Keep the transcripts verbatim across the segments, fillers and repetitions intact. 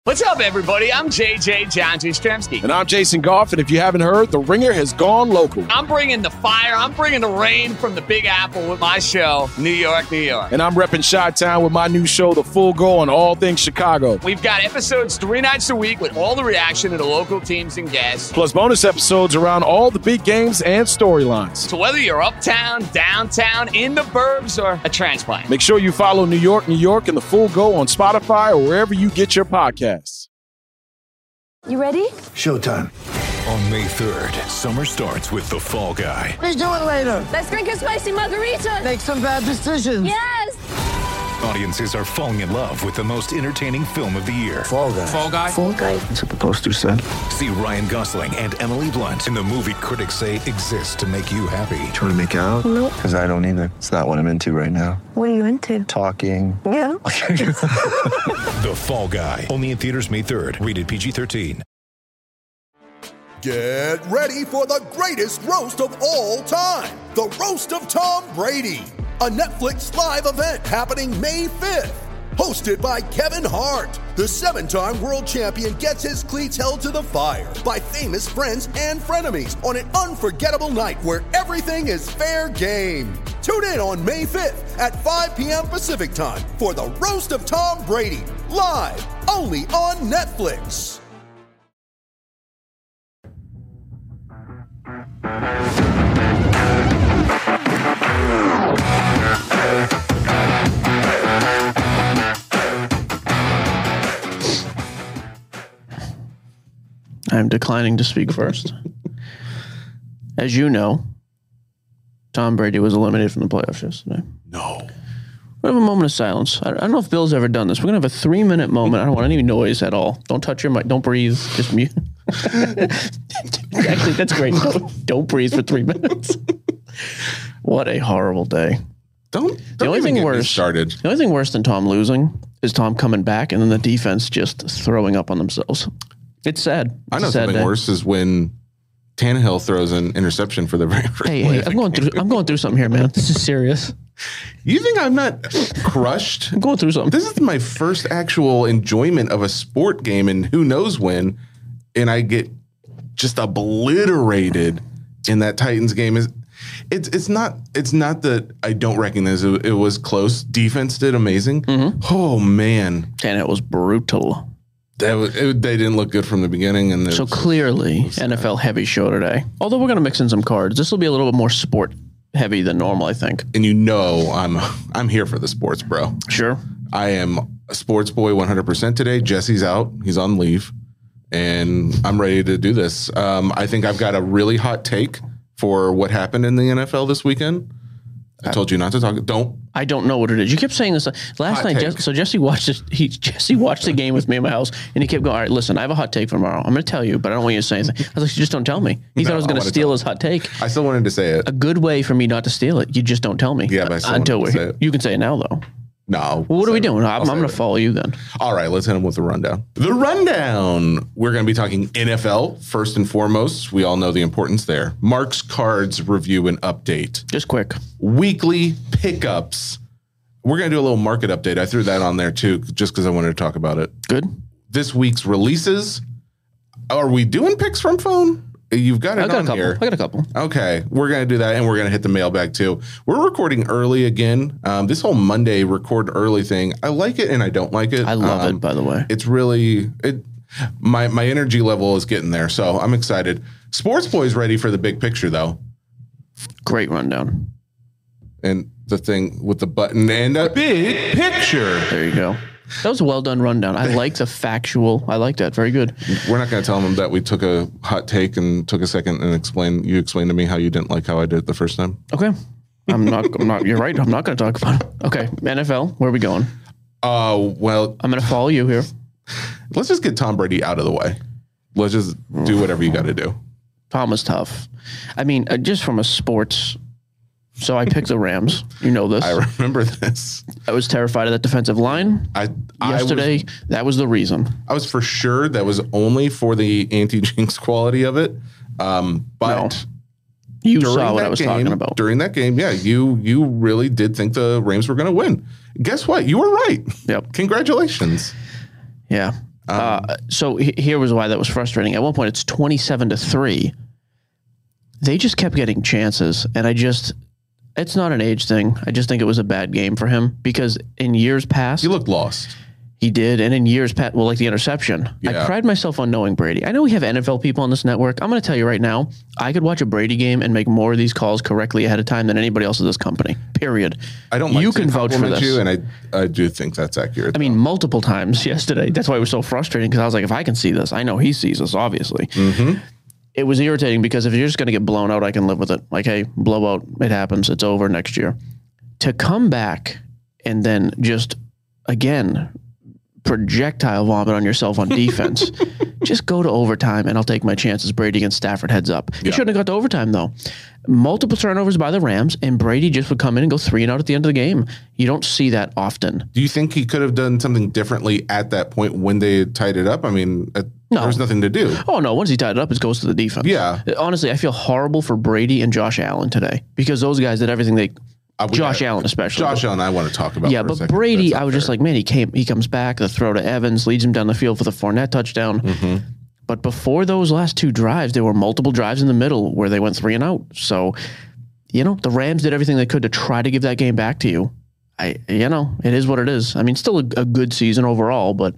What's up, everybody? I'm J J John Jastrzemski. And I'm Jason Goff, and if you haven't heard, The Ringer has gone local. I'm bringing the fire, I'm bringing the rain from the Big Apple with my show, New York, New York. And I'm repping Chi-Town with my new show, The Full Go, on all things Chicago. We've got episodes three nights a week with all the reaction to the local teams and guests. Plus bonus episodes around all the big games and storylines. So whether you're uptown, downtown, in the burbs, or a transplant, make sure you follow New York, New York and The Full Go on Spotify or wherever you get your podcasts. You ready? Showtime. On May third, summer starts with The Fall Guy. Let's do it later. Let's drink a spicy margarita. Make some bad decisions. Yes. Audiences are falling in love with the most entertaining film of the year. Fall Guy. Fall Guy. Fall Guy. That's what the poster said. See Ryan Gosling and Emily Blunt in the movie critics say exists to make you happy. Trying to make it out? Nope. Because I don't either. It's not what I'm into right now. What are you into? Talking. Yeah. The Fall Guy. Only in theaters May third. Rated P G thirteen. Get ready for the greatest roast of all time. The Roast of Tom Brady. A Netflix live event happening May fifth. Hosted by Kevin Hart. The seven-time world champion gets his cleats held to the fire by famous friends and frenemies on an unforgettable night where everything is fair game. Tune in on May fifth at five p.m. Pacific time for the Roast of Tom Brady. Live only on Netflix. I'm declining to speak first. As you know, Tom Brady was eliminated from the playoffs yesterday. No. We have a moment of silence. I don't know if Bill's ever done this. We're going to have a three-minute moment. I don't want any noise at all. Don't touch your mic. Don't breathe. Just mute. Actually, that's great. Don't, don't breathe for three minutes. What a horrible day. Don't, don't the only even thing get worse, me started. The only thing worse than Tom losing is Tom coming back and then the defense just throwing up on themselves. It's sad. It's I know a sad something day. worse is when Tannehill throws an interception for the very first Hey, play hey, of the I'm going game. through. I'm going through something here, man. This is serious. You think I'm not crushed? I'm going through something. This is my first actual enjoyment of a sport game, and who knows when, and I get just obliterated in that Titans game. Is it's it's not it's not that I don't recognize it. It was close. Defense did amazing. Mm-hmm. Oh man, And it was brutal. that was, it, they didn't look good from the beginning, and it So was- clearly, N F L heavy show today. Although we're going to mix in some cards. This will be a little bit more sport heavy than normal, I think. and you know I'm I'm here for the sports, bro. Sure. I am a sports boy one hundred percent today. Jesse's out. He's on leave. And I'm ready to do this. Um, I think I've got a really hot take for what happened in the N F L this weekend. I told you not to talk. Don't. I don't know what it is. You kept saying this last Hot night. take. Jess, so Jesse watched this. He Jesse watched the game with me in my house, and he kept going. All right, listen. I have a hot take for tomorrow. I'm going to tell you, but I don't want you to say anything. I was like, just don't tell me. He No, thought I was I going to wanna steal tell his hot take. I still wanted to say it. A good way for me not to steal it. You just don't tell me. Yeah, but I still until wanted to we're say it. you can say it now though. No. Well, what are we I'll doing? say it. I'm, I'll I'm say going to it. follow you then. All right, let's hit him with the rundown. The rundown. We're going to be talking N F L first and foremost. We all know the importance there. Mark's Cards review and update. Just quick. Weekly pickups. We're going to do a little market update. I threw that on there too, just because I wanted to talk about it. Good. This week's releases. Are we doing picks from phone? You've got it I got a on couple. here. I got a couple. Okay, we're going to do that, and we're going to hit the mailbag too. We're recording early again. Um, this whole Monday record early thing, I like it and I don't like it. I love Um, it, by the way. It's really it. My my energy level is getting there, so I'm excited. Sports Boy's ready for the big picture though, Great rundown. and the thing with the button and a big picture. There you go. That was a well done rundown. I like the factual. I like that. Very good. We're not going to tell them that we took a hot take and took a second and explain. You explained to me how you didn't like how I did it the first time. Okay. I'm not. I'm not. You're right. I'm not going to talk about it. Okay. N F L. Where are we going? Uh, well, I'm going to follow you here. let's just get Tom Brady out of the way. Let's just do whatever you got to do. Tom was tough. I mean, uh, just from a sports. So I picked the Rams. You know this. I remember this. I was terrified of that defensive line. I Yesterday, I was, that was the reason. I was for sure that was only for the anti-jinx quality of it. Um, but No. You during saw what that I was game, talking about. During that game, yeah, you you really did think the Rams were going to win. Guess what? You were right. Yep. Congratulations. Yeah. Um, Uh, so he- here was why that was frustrating. At one point, it's twenty-seven to three. They just kept getting chances, and I just, it's not an age thing. I just think it was a bad game for him because in years past, he looked lost. he did, and in years past, well, like the interception. Yeah. I pride myself on knowing Brady. I know we have N F L people on this network. I'm going to tell you right now, I could watch a Brady game and make more of these calls correctly ahead of time than anybody else at this company. Period. I don't like you to can vouch for compliment this. you, and I I do think that's accurate. I mean, multiple times yesterday. That's why it was so frustrating because I was like, if I can see this, I know he sees this, obviously. Mm-hmm. It was irritating because if you're just going to get blown out, I can live with it. Like, hey, blowout, it happens. It's over next year. To come back and then just, again, projectile vomit on yourself on defense, just go to overtime and I'll take my chances. Brady against Stafford, heads up. He Yeah. shouldn't have got to overtime, though. Multiple turnovers by the Rams, and Brady just would come in and go three and out at the end of the game. You don't see that often. Do you think he could have done something differently at that point when they tied it up? I mean, uh, No. there was nothing to do. Oh, no. Once he tied it up, it goes to the defense. Yeah. Honestly, I feel horrible for Brady and Josh Allen today because those guys did everything they, Uh, we Josh got- Allen especially. Josh Allen, I want to talk about. Yeah, for a but second. Brady, That's I was just unfair. like, man, he came, he comes back, the throw to Evans, leads him down the field for the Fournette touchdown. Mm-hmm. But before those last two drives, there were multiple drives in the middle where they went three and out. So, you know, the Rams did everything they could to try to give that game back to you. I, you know, it is what it is. I mean, still a, a good season overall, but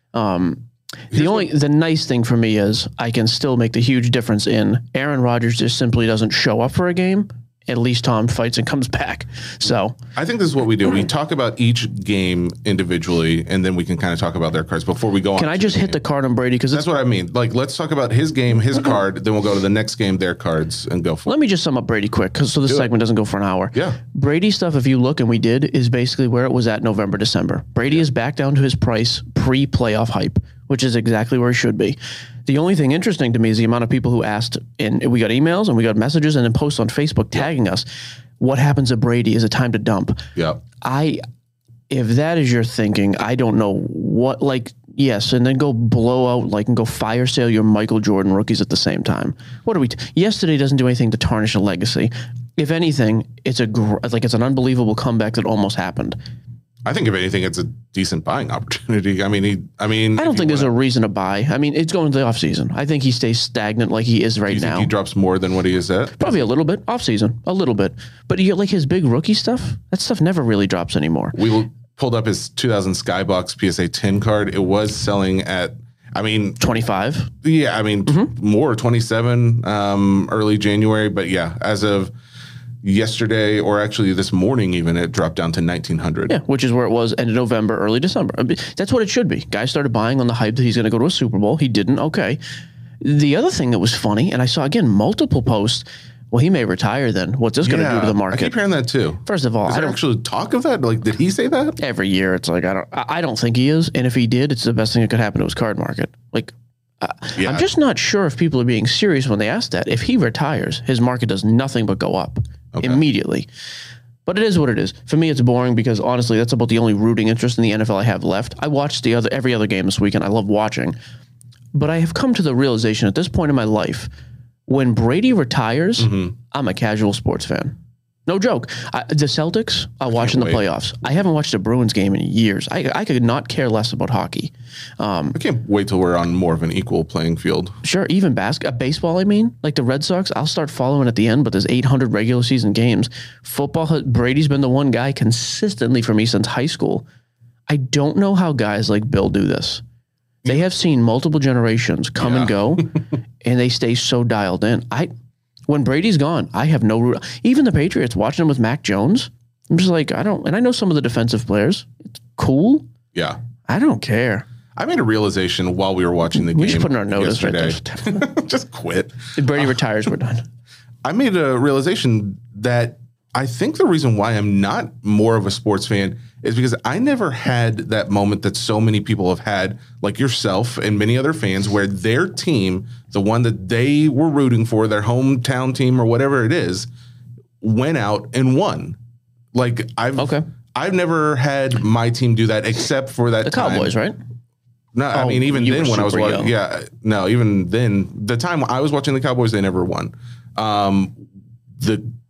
um, the only, the nice thing for me is I can still make the huge difference in Aaron Rodgers just simply doesn't show up for a game. At least Tom fights and comes back. So I think this is what we do. We talk about each game individually, and then we can kind of talk about their cards before we go on. can I to just the hit game. the card on Brady? Because That's what I mean. Like, let's talk about his game, his card, then we'll go to the next game, their cards, and go for Let it. me just sum up Brady quick, cause so this Do it. segment doesn't go for an hour. Yeah. Brady stuff, if you look and we did, is basically where it was at November, December. Brady is back down to his price pre-playoff hype, which is exactly where he should be. The only thing interesting to me is the amount of people who asked, and we got emails and we got messages and then posts on Facebook tagging us. What happens to Brady? Is it time to dump? Yeah. I, if that is your thinking, I don't know what, like, yes, and then go blow out, like, and go fire sale your Michael Jordan rookies at the same time. What are we, t- yesterday doesn't do anything to tarnish a legacy. If anything, it's a, gr- like, it's an unbelievable comeback that almost happened. I think if anything, it's a decent buying opportunity. I mean, he, I mean, I don't think there's a reason to buy. I mean, it's going to the offseason. I think he stays stagnant like he is right Do you think now. he drops more than what he is at? Probably a little bit, offseason, a little bit. But you like his big rookie stuff, that stuff never really drops anymore. We will- pulled up his two thousand Skybox P S A ten card. It was selling at, I mean, twenty-five. yeah, I mean, Mm-hmm. more twenty-seven, um, early January. But yeah, as of yesterday, or actually this morning, even it dropped down to nineteen hundred. Yeah, which is where it was end of November, early December. I mean, that's what it should be. Guys started buying on the hype that he's going to go to a Super Bowl. He didn't. Okay. The other thing that was funny, and I saw again multiple posts. Well, he may retire then. What's this going to do to the I market? keep hearing that too. First of all, Is I there don't. actually talk of that? Like, did he say that? Every year, it's like I don't. I I don't think he is. And if he did, it's the best thing that could happen to his card market. Like, uh, Yeah. I'm just not sure if people are being serious when they ask that. If he retires, his market does nothing but go up immediately. But it is what it is. For me, it's boring because honestly, that's about the only rooting interest in the N F L I have left. I watched the other every other game this weekend. I love watching, but I have come to the realization at this point in my life, when Brady retires, Mm-hmm. I'm a casual sports fan. No joke. I, the Celtics, I'll watch in the wait. playoffs. I haven't watched a Bruins game in years. I, I could not care less about hockey. I can't wait till we're on more of an equal playing field. Sure, even basket, uh, baseball, I mean, like the Red Sox, I'll start following at the end, but there's eight hundred regular season games. Football, has- Brady's been the one guy consistently for me since high school. I don't know how guys like Bill do this. They have seen multiple generations come and go, and they stay so dialed in. I, when Brady's gone, I have no root. Even the Patriots, watching them with Mac Jones, I'm just like, I don't, and I know some of the defensive players. It's cool. Yeah. I don't care. I made a realization while we were watching the game. We just put in our notice right yesterday. there. Just quit. If Brady retires, we're done. I made a realization that I think the reason why I'm not more of a sports fan is because I never had that moment that so many people have had, like yourself and many other fans, where their team, the one that they were rooting for, their hometown team or whatever it is, went out and won. Like I've Okay. I've never had my team do that except for that The time. Cowboys, right? No, I Oh, mean, even you then were when I was super watching, young. yeah, no, even then, the time I was watching the Cowboys, they never won. Um, the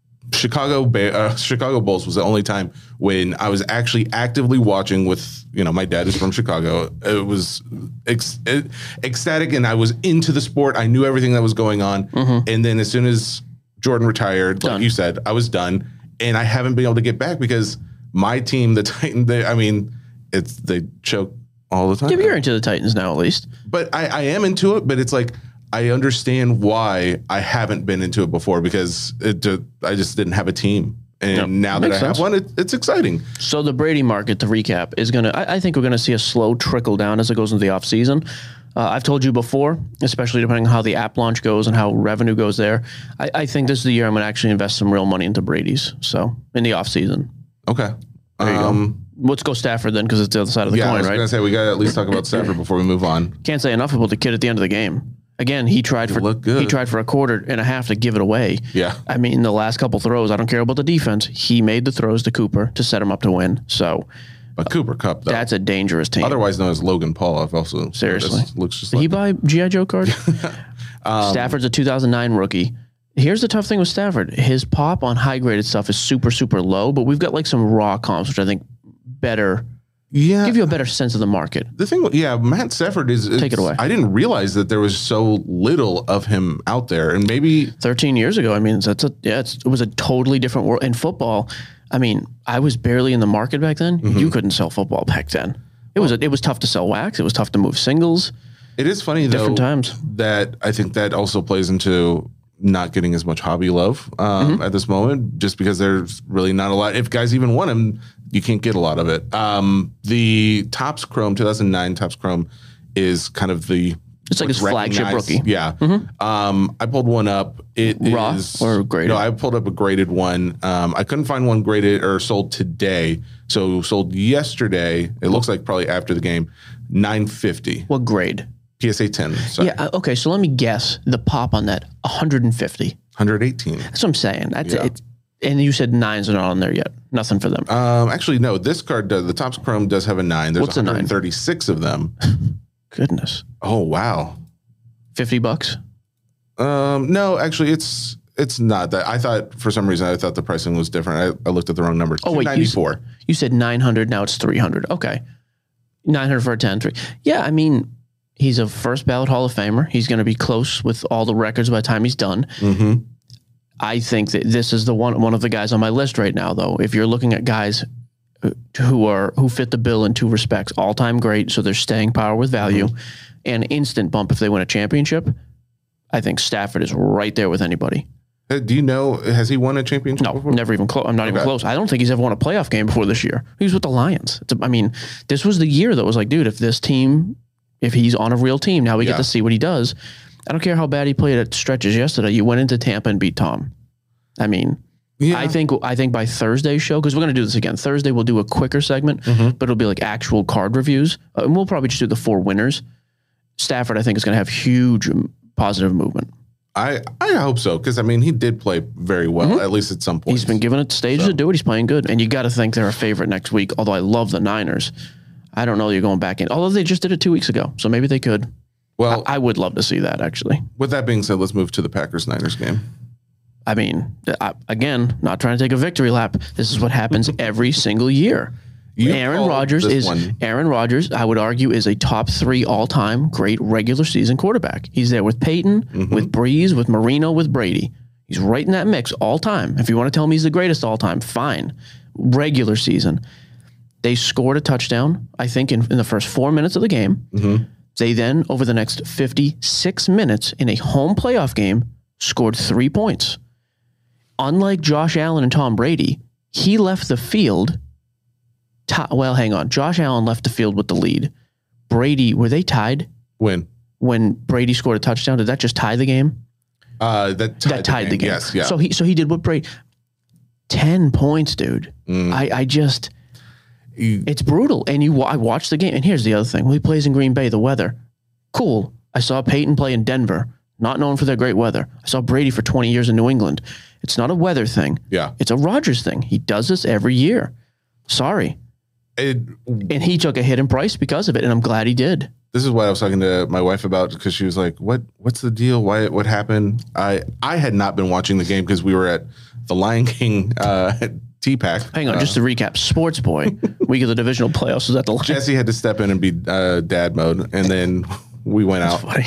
Chicago Ba- uh, Chicago Bulls was the only time when I was actually actively watching with, you know, my dad is from Chicago. It was ex- it, ecstatic, and I was into the sport. I knew everything that was going on. Mm-hmm. And then as soon as Jordan retired, Done. like you said, I was done. And I haven't been able to get back because my team, the Titans, they, I mean, it's they choke all the time. Yeah, but you're into the Titans now, at least. But I, I am into it, but it's like, I understand why I haven't been into it before because it, uh, I just didn't have a team. And Yep. now that I Makes have sense. one, it, it's exciting. So the Brady market, to recap, is going to, I think we're going to see a slow trickle down as it goes into the offseason. Uh, I've told you before, especially depending on how the app launch goes and how revenue goes there, I, I think this is the year I'm going to actually invest some real money into Brady's. So in the offseason. Okay. There you Um, go. Let's go Stafford then because it's the other side of the yeah, I coin, was right? going to say, we got to at least talk about Stafford before we move on. Can't say enough about the kid at the end of the game. Again, he tried for looked good. he tried for a quarter and a half to give it away. Yeah. I mean, the last couple throws, I don't care about the defense. He made the throws to Cooper to set him up to win. So But Cooper Kupp, though. that's a dangerous team. Otherwise known as Logan Paul. I've also Seriously. this looks just Did like he buy G I. Joe card? Stafford's a two thousand nine rookie. Here's the tough thing with Stafford. His pop on high graded stuff is super, super low, but we've got like some raw comps, which I think better yeah. give you a better sense of the market. The thing, yeah, Matt Stafford is. Take it it's- away. I didn't realize that there was so little of him out there, and maybe thirteen years ago, I mean, that's a yeah, it's, it was a totally different world in football. I mean, I was barely in the market back then. Mm-hmm. You couldn't sell football back then. It was a, it was tough to sell wax. It was tough to move singles. it is funny though Different times. that I think that also plays into not getting as much hobby love um, Mm-hmm. at this moment, just because there's really not a lot. If guys even want him, you can't get a lot of it. Um, the Topps Chrome two thousand nine Topps Chrome is kind of the It's like his flagship recognized- rookie. Yeah. Um, I pulled one up. It Raw is or graded? No, I pulled up a graded one. Um, I couldn't find one graded or sold today. So sold yesterday. It looks like probably after the game. nine fifty What grade? P S A ten. Sorry. Yeah. uh, Okay. So let me guess the pop on that one hundred fifty. one eighteen. That's what I'm saying. That's Yeah. it. And you said nines are not on there yet. Nothing for them. Um, actually, no. This card does. The Topps Chrome does have a nine. There's What's a nine? one hundred thirty-six of them. Goodness. Oh wow. fifty bucks. Um, no, actually, it's it's not that. I thought for some reason I thought the pricing was different. I, I looked at the wrong number. Oh wait, you, s- ninety-four. you said nine hundred. Now it's three hundred. Okay. nine hundred for a ten. Three. Yeah. I mean, he's a first ballot Hall of Famer. He's going to be close with all the records by the time he's done. Mm-hmm. I think that this is the one one of the guys on my list right now, though. If you're looking at guys who are who fit the bill in two respects, all time great, so there's staying power with value, Mm-hmm. and instant bump if they win a championship. I think Stafford is right there with anybody. Uh, do you know? Has he won a championship? No, before? never even close. I'm not even Okay. close. I don't think he's ever won a playoff game before this year. He was with the Lions. It's a, I mean, this was the year that was like, dude, if this team, if he's on a real team, now we Yeah. get to see what he does. I don't care how bad he played at stretches yesterday. You went into Tampa and beat Tom. I mean, Yeah. I think I think by Thursday's show, because we're going to do this again. Thursday we'll do a quicker segment, Mm-hmm. but it'll be like actual card reviews, uh, and we'll probably just do the four winners. Stafford, I think, is going to have huge um, positive movement. I I hope so because I mean he did play very well at least at some point. Mm-hmm. He's been given a stage to do it. He's playing good, and you got to think they're a favorite next week. Although I love the Niners, I don't know you're going back in. Although they just did it two weeks ago, so maybe they could. well. I would love to see that actually. with that being said, let's move to the Packers Niners game. I mean, I, again, not trying to take a victory lap. This is what happens every single year. You Aaron called Rodgers this is one. Aaron Rodgers. I would argue is a top three all time great regular season quarterback. He's there with Peyton, Mm-hmm. with Breeze, with Marino, with Brady. He's right in that mix all time. If you want to tell me he's the greatest all time, fine. Regular season, they scored a touchdown. I think in, in the first four minutes of the game. Mm-hmm. They then, over the next fifty-six minutes in a home playoff game, scored three points. Unlike Josh Allen and Tom Brady, he left the field. T- well, hang on. Josh Allen left the field with the lead. Brady, were they tied Win. when Brady scored a touchdown? Did that just tie the game? Uh, that tied, that tied the game. Yes, yeah. So he so he did what Brady. Ten points, dude. Mm. I I just You- it's brutal. And you wa- I watched the game. And here's the other thing: when he plays in Green Bay, the weather, cool. I saw Peyton play in Denver, not known for their great weather. I saw Brady for twenty years in New England. It's not a weather thing. Yeah. It's a Rodgers thing. He does this every year. Sorry. It, And he took a hit in price because of it, and I'm glad he did. this is what I was talking to my wife about because she was like, "What? What's the deal? Why? What happened?" I I had not been watching the game because we were at the Lion King uh, T-Pack. Hang on, uh, just to recap, Sports Boy, week of the divisional playoffs was at the line. Jesse had to step in and be uh, dad mode, and then we went out. Funny.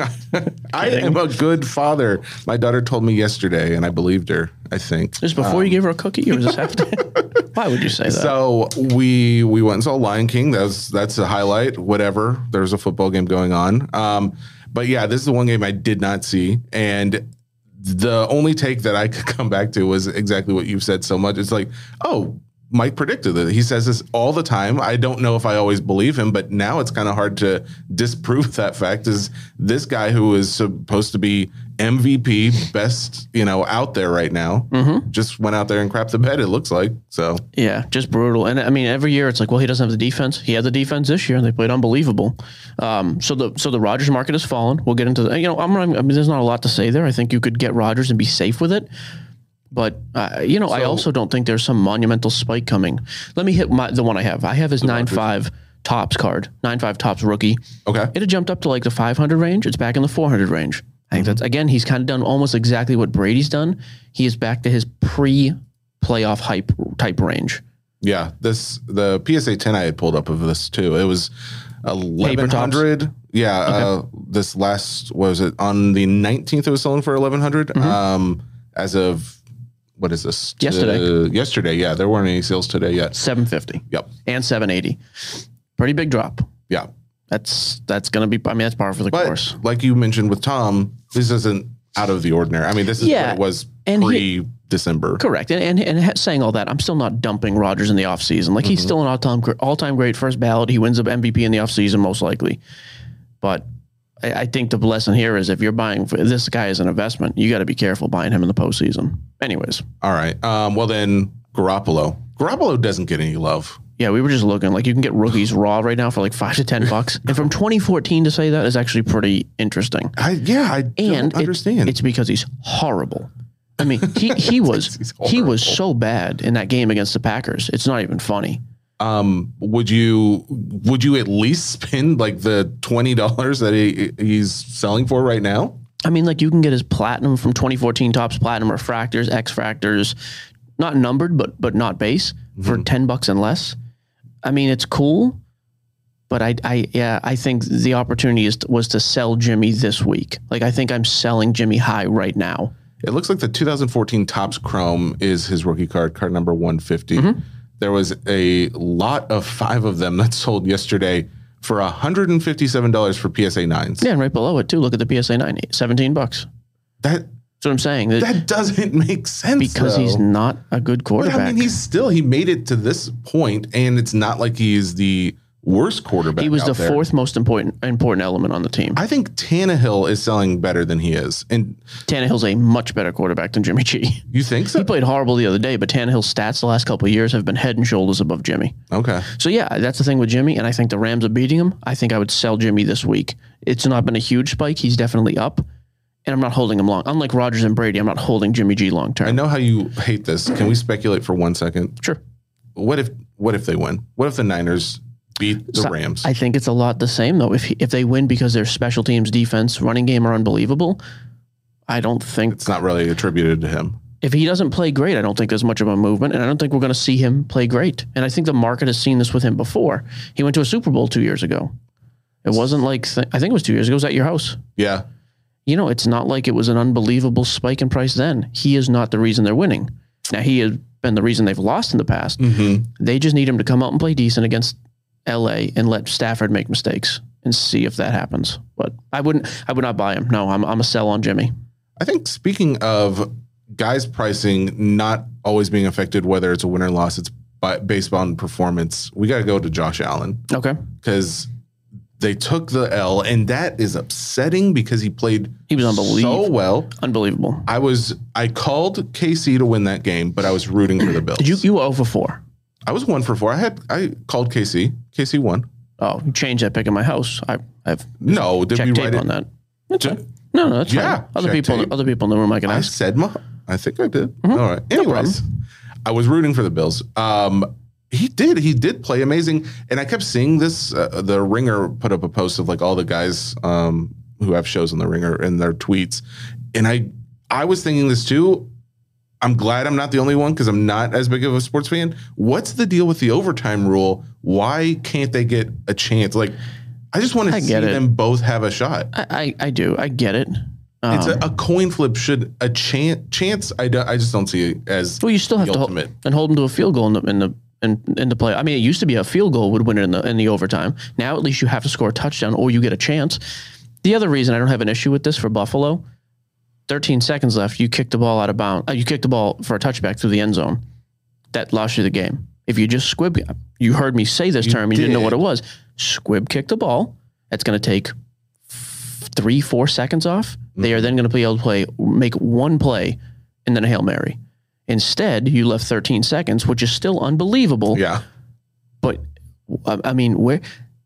I am a good father. My daughter told me yesterday, and I believed her, I think. Just before um, you gave her a cookie, or was this after? Why would you say that? So we we went and saw Lion King. That's that's a highlight. Whatever. There's a football game going on. Um, but yeah, this is the one game I did not see, and the only take that I could come back to was exactly what you've said so much. It's like, oh, Mike predicted it. He says this all the time. I don't know if I always believe him, but now it's kind of hard to disprove that fact. Is this guy who is supposed to be M V P, best, you know, out there right now, mm-hmm. just went out there and crapped the bed, it looks like. So yeah, just brutal. And I mean, every year it's like, well, he doesn't have the defense. He had the defense this year, and they played unbelievable. Um, so the so the Rodgers market has fallen. We'll get into the, you know, I'm, I mean, there's not a lot to say there. I think you could get Rodgers and be safe with it. But, uh, you know, so, I also don't think there's some monumental spike coming. Let me hit my, the one I have. I have his nine five Tops card, nine five Tops rookie. Okay. It had jumped up to like the five hundred range. It's back in the four hundred range. I think mm-hmm. that's, again, he's kind of done almost exactly what Brady's done. He is back to his pre-playoff hype type range. Yeah. This, the P S A ten I had pulled up of this too. It was eleven hundred. Yeah. Okay. Uh, this last, what was it? On the nineteenth, it was selling for eleven hundred. Mm-hmm. Um, as of, what is this? Yesterday. Uh, yesterday, yeah. There weren't any sales today yet. seven fifty. Yep. And seven eighty. Pretty big drop. Yeah. That's that's going to be, I mean, that's par for the but course. Like you mentioned with Tom, this isn't out of the ordinary. I mean, this is yeah, what it was pre-December. Correct. And, and and saying all that, I'm still not dumping Rodgers in the offseason. Like, mm-hmm. he's still an all-time, all-time great first ballot. He wins the M V P in the offseason, most likely. But I, I think the lesson here is if you're buying for, this guy as an investment, you got to be careful buying him in the postseason. Anyways. All right. Um, well, then Garoppolo. Garoppolo doesn't get any love. Yeah, we were just looking. Like, you can get rookies raw right now for like five to ten bucks. And from twenty fourteen to say that is actually pretty interesting. I, yeah, I and don't understand. It, it's because he's horrible. I mean, he, he was he was so bad in that game against the Packers. It's not even funny. Um, would you would you at least spend like the twenty dollars that he he's selling for right now? I mean, like, you can get his platinum from twenty fourteen Tops Platinum Refractors, X Fractors, not numbered, but but not base, mm-hmm. for ten bucks and less. I mean, it's cool, but I, I, yeah, I think the opportunity is was to sell Jimmy this week. Like, I think I'm selling Jimmy high right now. It looks like the two thousand fourteen Topps Chrome is his rookie card, card number one fifty. Mm-hmm. There was a lot of five of them that sold yesterday for one hundred fifty-seven dollars for P S A nines. Yeah, and right below it too. Look at the P S A nine, seventeen bucks. That. That's what I'm saying. That, that doesn't make sense because though. He's not a good quarterback. But I mean, he's still he made it to this point, and it's not like he's the worst quarterback. He was out the there. fourth most important important element on the team. I think Tannehill is selling better than he is, and Tannehill's a much better quarterback than Jimmy G. You think so? He played horrible the other day, but Tannehill's stats the last couple of years have been head and shoulders above Jimmy. Okay. So yeah, that's the thing with Jimmy, and I think the Rams are beating him. I think I would sell Jimmy this week. It's not been a huge spike. He's definitely up. And I'm not holding him long. Unlike Rodgers and Brady, I'm not holding Jimmy G long term. I know how you hate this. Can we speculate for one second? Sure. What if what if they win? What if the Niners beat the so Rams? I think it's a lot the same, though. If he, if they win because their special teams, defense, running game are unbelievable, I don't think... It's not really attributed to him. If he doesn't play great, I don't think there's much of a movement, and I don't think we're going to see him play great. And I think the market has seen this with him before. He went to a Super Bowl two years ago. It wasn't like... Th- I think it was two years ago. It was at your house. Yeah. You know, it's not like it was an unbelievable spike in price then. He is not the reason they're winning. Now, he has been the reason they've lost in the past. Mm-hmm. They just need him to come out and play decent against L A and let Stafford make mistakes and see if that happens. But I wouldn't, I would not buy him. No, I'm, I'm a sell on Jimmy. I think speaking of guys pricing not always being affected, whether it's a win or loss, it's by, based on performance. We got to go to Josh Allen. Okay. Because they took the L, and that is upsetting because he played he was unbelievable. so well. Unbelievable. I was I called K C to win that game, but I was rooting for the Bills. Did you you were zero for four? I was one for four. I had I called K C. K C won. Oh, you changed that pick in my house. I I've no. Did we tape write it on that? That's J- fine. No, no, that's yeah, fine. Other people, tape. other people in the room I can I ask. said my. I think I did. Mm-hmm. All right. Anyways, no I was rooting for the Bills. Um, he did. He did play amazing, and I kept seeing this. Uh, the Ringer put up a post of like all the guys um, who have shows on the Ringer and their tweets, and I I was thinking this too. I'm glad I'm not the only one because I'm not as big of a sports fan. What's the deal with the overtime rule? Why can't they get a chance? Like, I just want to see it. them both have a shot. I, I, I do. I get it. Um, It's a, a coin flip. Should a chance? Chance? I, do, I just don't see it as. well, you still have the to ultimate. hold, and hold them to a field goal in the in the in, in the play. I mean, it used to be a field goal would win it in the in the overtime. Now at least you have to score a touchdown or you get a chance. The other reason I don't have an issue with this for Buffalo, thirteen seconds left, you kick the ball out of bounds. Uh, you kick the ball for a touchback through the end zone. That lost you the game. If you just squib, you heard me say this You term, you didn't know did. what it was. Squib kick the ball. That's going to take f- three, four seconds off. Mm-hmm. They are then going to be able to play, make one play, and then a Hail Mary. Instead, you left thirteen seconds, which is still unbelievable. Yeah. But I, I mean, where?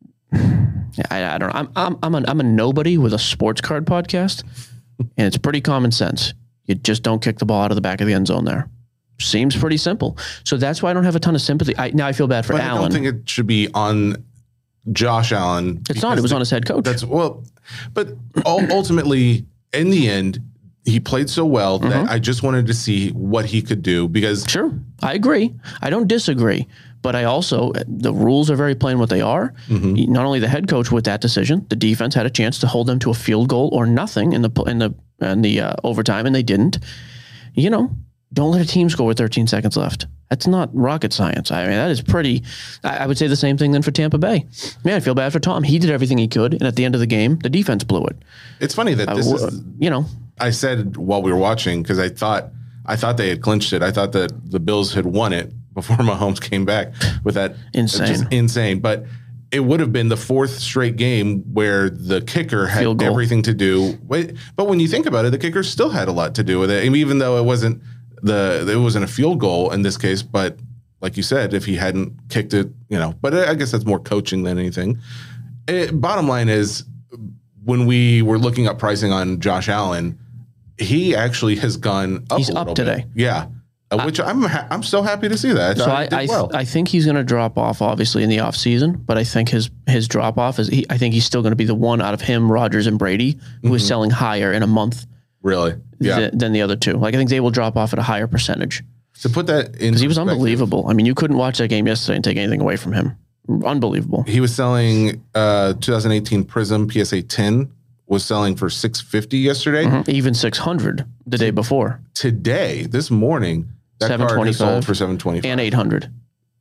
I, I don't know. I'm I'm I'm a, I'm a nobody with a sports card podcast, and it's pretty common sense. You just don't kick the ball out of the back of the end zone there. Seems pretty simple. So that's why I don't have a ton of sympathy. I, now I feel bad for But Allen. I don't think it should be on Josh Allen. It's not. It was they- on his head coach. That's well, but ul- ultimately, in the end, he played so well that Mm-hmm. I just wanted to see what he could do because Sure. I agree. I don't disagree. But I also, the rules are very plain what they are. Mm-hmm. Not only the head coach with that decision, the defense had a chance to hold them to a field goal or nothing in the in the in the uh, overtime, and they didn't. You know, don't let a team score with thirteen seconds left. That's not rocket science. I mean, that is pretty. I, I would say the same thing then for Tampa Bay. Man, I feel bad for Tom. He did everything he could, and at the end of the game, the defense blew it. it's funny that this Uh, is. you know, I said while we were watching because I thought I thought they had clinched it. I thought that the Bills had won it before Mahomes came back with that Insane. just insane. But it would have been the fourth straight game where the kicker had Field goal. everything to do. Wait, but when you think about it, the kicker still had a lot to do with it. I mean, even though it wasn't the it wasn't a field goal in this case, but like you said, if he hadn't kicked it, you know. But I guess that's more coaching than anything. It, bottom line is, when we were looking up pricing on Josh Allen, he actually has gone up. He's a up little today. bit. Yeah, uh, which I'm ha- I'm so happy to see that. So I did I, well. I think he's going to drop off obviously in the offseason, but I think his his drop off is he, I think he's still going to be the one out of him, Rodgers, and Brady who is selling higher in a month really, yeah. th- than the other two. Like I think they will drop off at a higher percentage to put that in, because he was perspective, unbelievable. I mean, you couldn't watch that game yesterday and take anything away from him. Unbelievable. He was selling uh, twenty eighteen Prism P S A ten was selling for six fifty yesterday. Mhm. Even six hundred the day before Today, this morning, that card has sold seven twenty-five for seven twenty five and eight hundred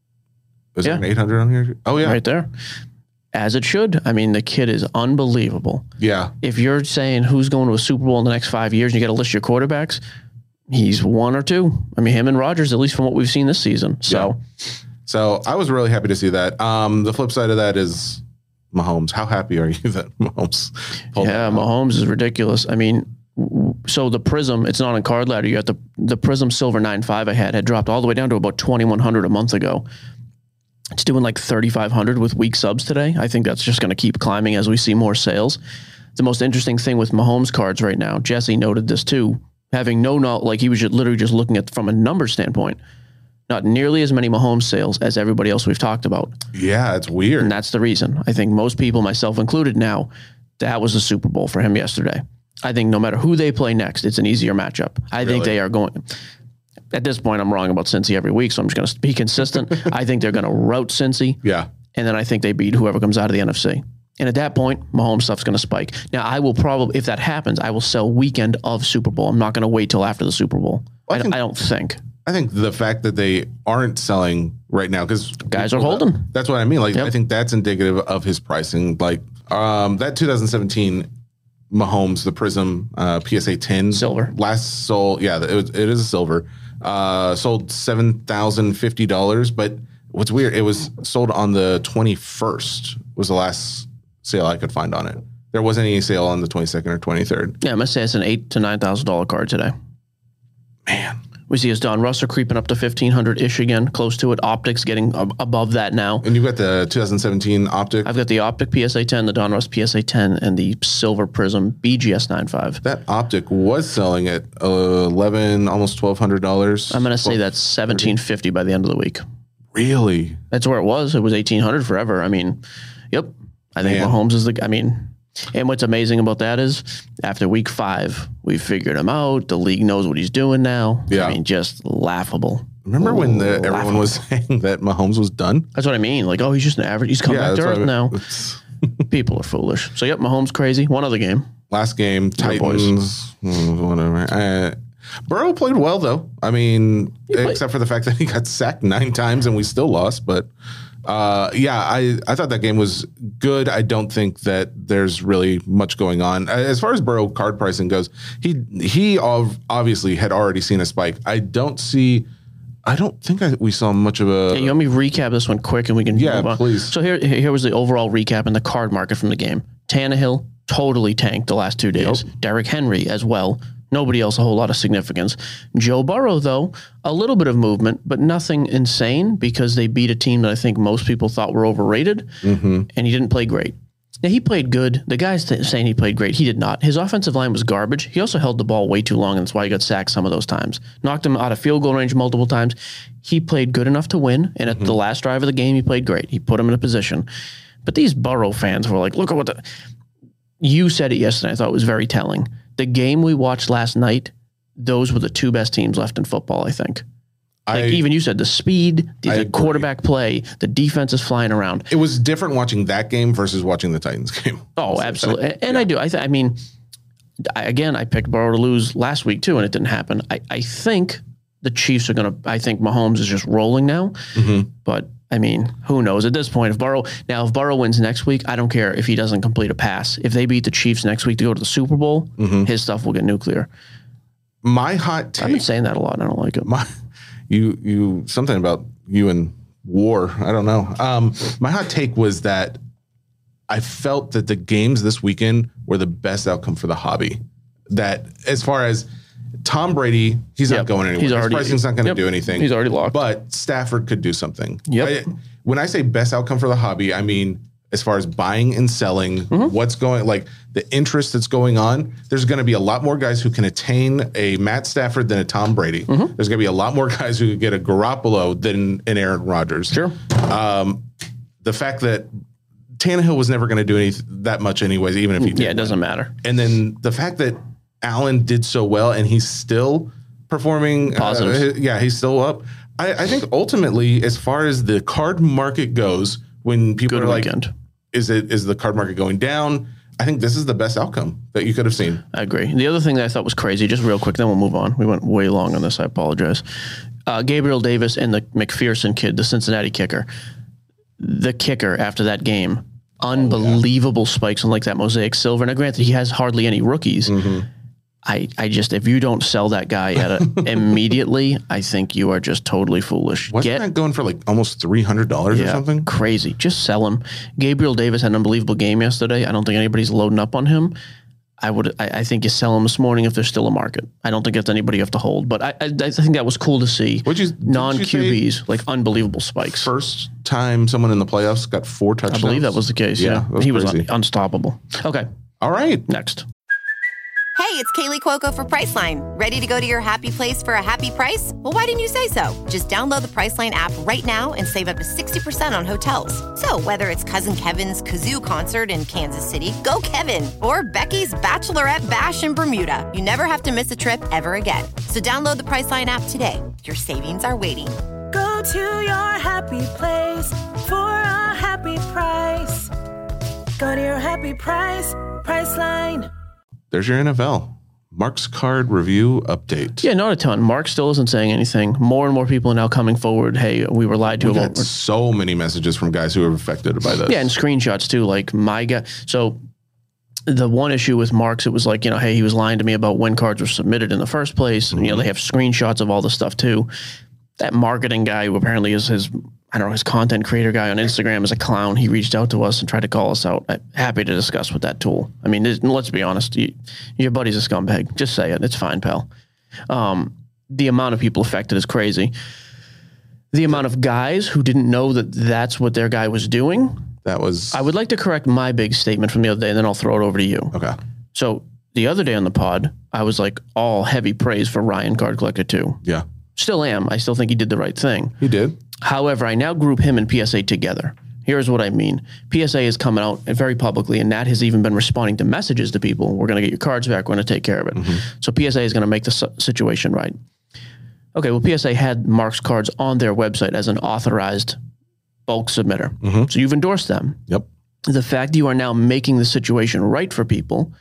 Is yeah. there an eight hundred on here? Oh yeah, right there. As it should. I mean, the kid is unbelievable. yeah. If you're saying who's going to a Super Bowl in the next five years, and you got to list your quarterbacks. He's one or two. I mean, him and Rodgers, at least from what we've seen this season. So, So I was really happy to see that. Um, the flip side of that is Mahomes. How happy are you that Mahomes pulled yeah, that out? Mahomes is ridiculous. I mean, w- so the Prism, it's not on card ladder yet. The the Prism Silver nine five I had had dropped all the way down to about twenty-one hundred a month ago. It's doing like thirty-five hundred with weak subs today. I think that's just going to keep climbing as we see more sales. The most interesting thing with Mahomes cards right now, Jesse noted this too, having no knowledge, like he was just literally just looking at from a number standpoint, not nearly as many Mahomes sales as everybody else we've talked about. Yeah, it's weird. And that's the reason. I think most people, myself included now, that was the Super Bowl for him yesterday. I think no matter who they play next, it's an easier matchup. I think Really? they are going... At this point, I'm wrong about Cincy every week, so I'm just going to be consistent. I think they're going to rout Cincy, yeah. and then I think they beat whoever comes out of the N F C. And at that point, Mahomes stuff's going to spike. Now, I will probably, if that happens, I will sell weekend of Super Bowl. I'm not going to wait till after the Super Bowl. I I, don't- think- I don't think. I think the fact that they aren't selling right now because Guys are holding. That's what I mean. Like Yep. I think that's indicative of his pricing. Like um, that twenty seventeen Mahomes, the Prism uh, P S A ten Silver. last sold. Yeah, it, was, it is a silver. Uh, sold seven thousand fifty dollars. But what's weird, it was sold on the twenty first. Was the last sale I could find on it. There wasn't any sale on the twenty second or twenty third. Yeah, I must say it's an eight to nine thousand dollar card today. Man. We see as Don Russ are creeping up to fifteen hundred ish again, close to it. Optics getting ab- above that now. And you've got the twenty seventeen Optic. I've got the Optic P S A ten, the Don Russ P S A ten, and the Silver Prism B G S ninety-five. That Optic was selling at uh, eleven, almost twelve hundred dollars. I'm going to say that's seventeen fifty by the end of the week. Really? That's where it was. It was eighteen hundred forever. I mean, yep. I think Man. Mahomes is the. I mean, And what's amazing about that is after week five, we figured him out. The league knows what he's doing now. Yeah. I mean, just laughable. Remember when the, everyone laughable. was saying that Mahomes was done? That's what I mean. Like, oh, he's just an average. He's come back to that's earth what I- now. it's- People are foolish. So, yep, Mahomes crazy. One other game. Last game, Yeah, boys. Titans, mm, whatever. Uh, Burrow played well, though. I mean, played- except for the fact that he got sacked nine times and we still lost. But uh, yeah, I, I thought that game was good. I don't think that there's really much going on. As far as Burrow card pricing goes, he he ov- obviously had already seen a spike. I don't see... I don't think I, we saw much of a... Hey, you want me to recap this one quick and we can Yeah, move on? please. So here, here was the overall recap in the card market from the game. Tannehill totally tanked the last two days. Yep. Derrick Henry as well. Nobody else a whole lot of significance. Joe Burrow, though, a little bit of movement, but nothing insane because they beat a team that I think most people thought were overrated, Mm-hmm. and he didn't play great. Now, he played good. The guy's th- saying he played great. He did not. His offensive line was garbage. He also held the ball way too long, and that's why he got sacked some of those times. Knocked him out of field goal range multiple times. He played good enough to win, and at the last drive of the game, he played great. He put him in a position. But these Burrow fans were like, look at what the... You said it yesterday. I thought it was very telling. The game we watched last night, those were the two best teams left in football, I think. Like I- even you said, the speed, I the agree. quarterback play, the defense is flying around. It was different watching that game versus watching the Titans game. Oh, absolutely. And I do. I, th- I mean, I, again, I picked Burrow to lose last week too, and it didn't happen. I, I think the Chiefs are going to, I think Mahomes is just rolling now. Mm-hmm. But I mean, who knows at this point? If Burrow, now if Burrow wins next week, I don't care if he doesn't complete a pass. If they beat the Chiefs next week to go to the Super Bowl, Mm-hmm. his stuff will get nuclear. My hot take... I've been saying that a lot, and I don't like it. my you you something about you and war. I don't know. Um, my hot take was that I felt that the games this weekend were the best outcome for the hobby. That as far as Tom Brady, he's Yep. not going anywhere. He's His already- pricing's not going to yep. do anything. He's already locked. But Stafford could do something. Yep. I- when I say best outcome for the hobby, I mean as far as buying and selling, Mm-hmm. what's going, like the interest that's going on, there's going to be a lot more guys who can attain a Matt Stafford than a Tom Brady. Mm-hmm. There's going to be a lot more guys who could get a Garoppolo than an Aaron Rodgers. Sure. Um, the fact that Tannehill was never going to do any that much anyways, even if he did. Yeah, it doesn't matter. And then the fact that Allen did so well and he's still performing. Positives. Uh, yeah, he's still up. I, I think ultimately, as far as the card market goes, when people Good are like, weekend. is it is the card market going down? I think this is the best outcome that you could have seen. I agree. The other thing that I thought was crazy, just real quick, then we'll move on. We went way long on this. I apologize. Uh, Gabriel Davis and the McPherson kid, the Cincinnati kicker. The kicker after that game, unbelievable spikes on like that Mosaic Silver. Now, granted, he has hardly any rookies. I, I just, if you don't sell that guy at a, immediately, I think you are just totally foolish. Wasn't Get- that going for like almost three hundred dollars or something? Crazy. Just sell him. Gabriel Davis had an unbelievable game yesterday. I don't think anybody's loading up on him. I would. I, I think you sell him this morning if there's still a market. I don't think it's anybody you have to hold. But I, I, I think that was cool to see. What'd you- didn't you non Q Bs like unbelievable spikes. First time someone in the playoffs got four I touchdowns. believe that was the case. Yeah, Yeah, that was he was crazy. un- unstoppable. Okay, All right. next. Hey, it's Kaylee Cuoco for Priceline. Ready to go to your happy place for a happy price? Well, why didn't you say so? Just download the Priceline app right now and save up to sixty percent on hotels. So whether it's Cousin Kevin's Kazoo concert in Kansas City, go Kevin, or Becky's Bachelorette Bash in Bermuda, you never have to miss a trip ever again. So download the Priceline app today. Your savings are waiting. Go to your happy place for a happy price. Go to your happy price, Priceline. There's your N F L. Mark's card review update. Yeah, not a ton. Mark still isn't saying anything. More and more people are now coming forward. Hey, we were lied to We've about. had so many messages from guys who are affected by this. Yeah, and screenshots too. Like my guy. So the one issue with Mark's, it was like, you know, hey, he was lying to me about when cards were submitted in the first place. And, you know, they have screenshots of all the stuff too. That marketing guy who apparently is his, I don't know, his content creator guy on Instagram is a clown. He reached out to us and tried to call us out. I'm happy to discuss with that tool. I mean, this- let's be honest. You, your buddy's a scumbag. Just say it. It's fine, pal. Um, the amount of people affected is crazy. The amount of guys who didn't know that that's what their guy was doing. That was. I would like to correct my big statement from the other day, and then I'll throw it over to you. Okay. So the other day on the pod, I was like all heavy praise for Ryan Card Collector two. Yeah. Still am. I still think he did the right thing. He did. However, I now group him and P S A together. Here's what I mean. P S A is coming out very publicly, and Nat has even been responding to messages to people. We're going to get your cards back. We're going to take care of it. Mm-hmm. So P S A is going to make the su- situation right. Okay, well, P S A had Mark's cards on their website as an authorized bulk submitter. Mm-hmm. So you've endorsed them. Yep. The fact that you are now making the situation right for people,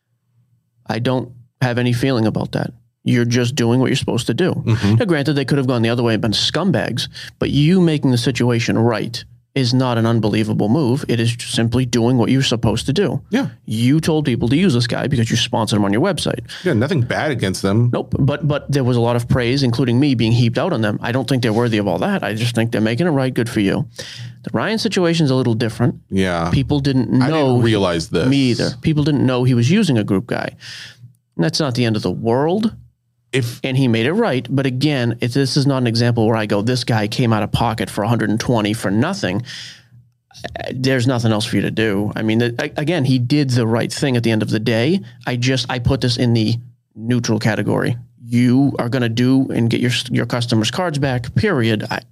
I don't have any feeling about that. You're just doing what you're supposed to do. Mm-hmm. Now, granted, they could have gone the other way and been scumbags, but you making the situation right is not an unbelievable move. It is simply doing what you're supposed to do. Yeah. You told people to use this guy because you sponsored him on your website. Yeah, nothing bad against them. Nope. But but there was a lot of praise, including me, being heaped out on them. I don't think they're worthy of all that. I just think they're making it right. Good for you. The Ryan situation's a little different. Yeah. People didn't know. I didn't realize this. Me either. People didn't know he was using a group guy. And that's not the end of the world. If and he made it right. But again, if this is not an example where I go, this guy came out of pocket for one hundred twenty for nothing. There's nothing else for you to do. I mean, again, he did the right thing at the end of the day. I just, I put this in the neutral category. You are going to do and get your your customers' cards back, period. I,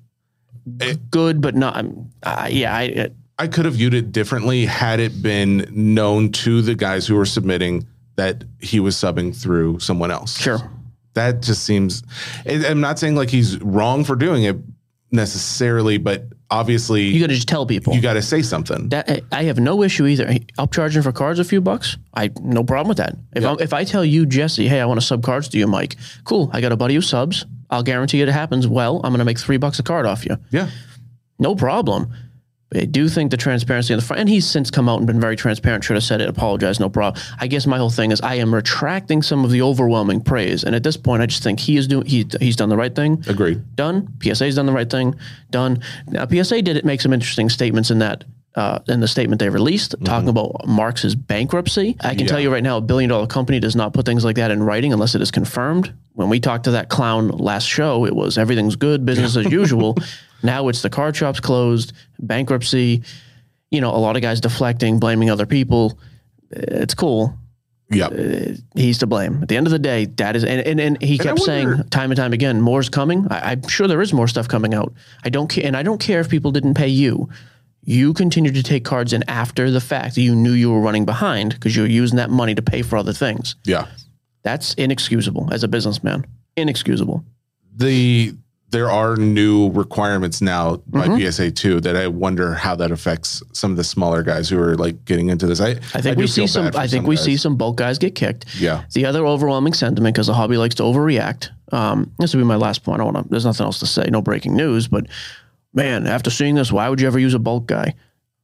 it, good, but not, uh, yeah. I, it, I could have viewed it differently had it been known to the guys who were submitting that he was subbing through someone else. Sure. That just seems, I'm not saying like he's wrong for doing it necessarily, but obviously you got to just tell people. You got to say something. That I have no issue either. Upcharging for cards a few bucks, I no problem with that. If Yep. I, if I tell you, Jesse, hey, I want to sub cards to you, Mike. Cool. I got a buddy who subs. I'll guarantee it happens. Well, I'm going to make three bucks a card off you. Yeah. No problem. I do think the transparency in the front, and he's since come out and been very transparent, should have said it, apologize, no problem. I guess my whole thing is I am retracting some of the overwhelming praise. And at this point, I just think he is doing, he, he's done the right thing. Agreed. Done. P S A's done the right thing. Done. Now, P S A did it make some interesting statements in that, uh, in the statement they released, mm-hmm. talking about Marks' bankruptcy. I can yeah. tell you right now, a billion dollar company does not put things like that in writing unless it is confirmed. When we talked to that clown last show, it was everything's good, business as usual. Now it's the card shop's closed, bankruptcy, you know, a lot of guys deflecting, blaming other people. It's cool. Yeah. Uh, he's to blame. At the end of the day, that is, and, and, and he kept and saying time and time again, more's coming. I, I'm sure there is more stuff coming out. I don't care. And I don't care if people didn't pay you. You continued to take cards in after the fact that you knew you were running behind because you were using that money to pay for other things. Yeah. That's inexcusable as a businessman. Inexcusable. The, There are new requirements now by mm-hmm. P S A too that I wonder how that affects some of the smaller guys who are like getting into this. I, I think I we see some. I think some we guys. see some bulk guys get kicked. Yeah. The other overwhelming sentiment, because the hobby likes to overreact. Um, this would be my last point. I want to. There's nothing else to say. No breaking news. But man, after seeing this, why would you ever use a bulk guy?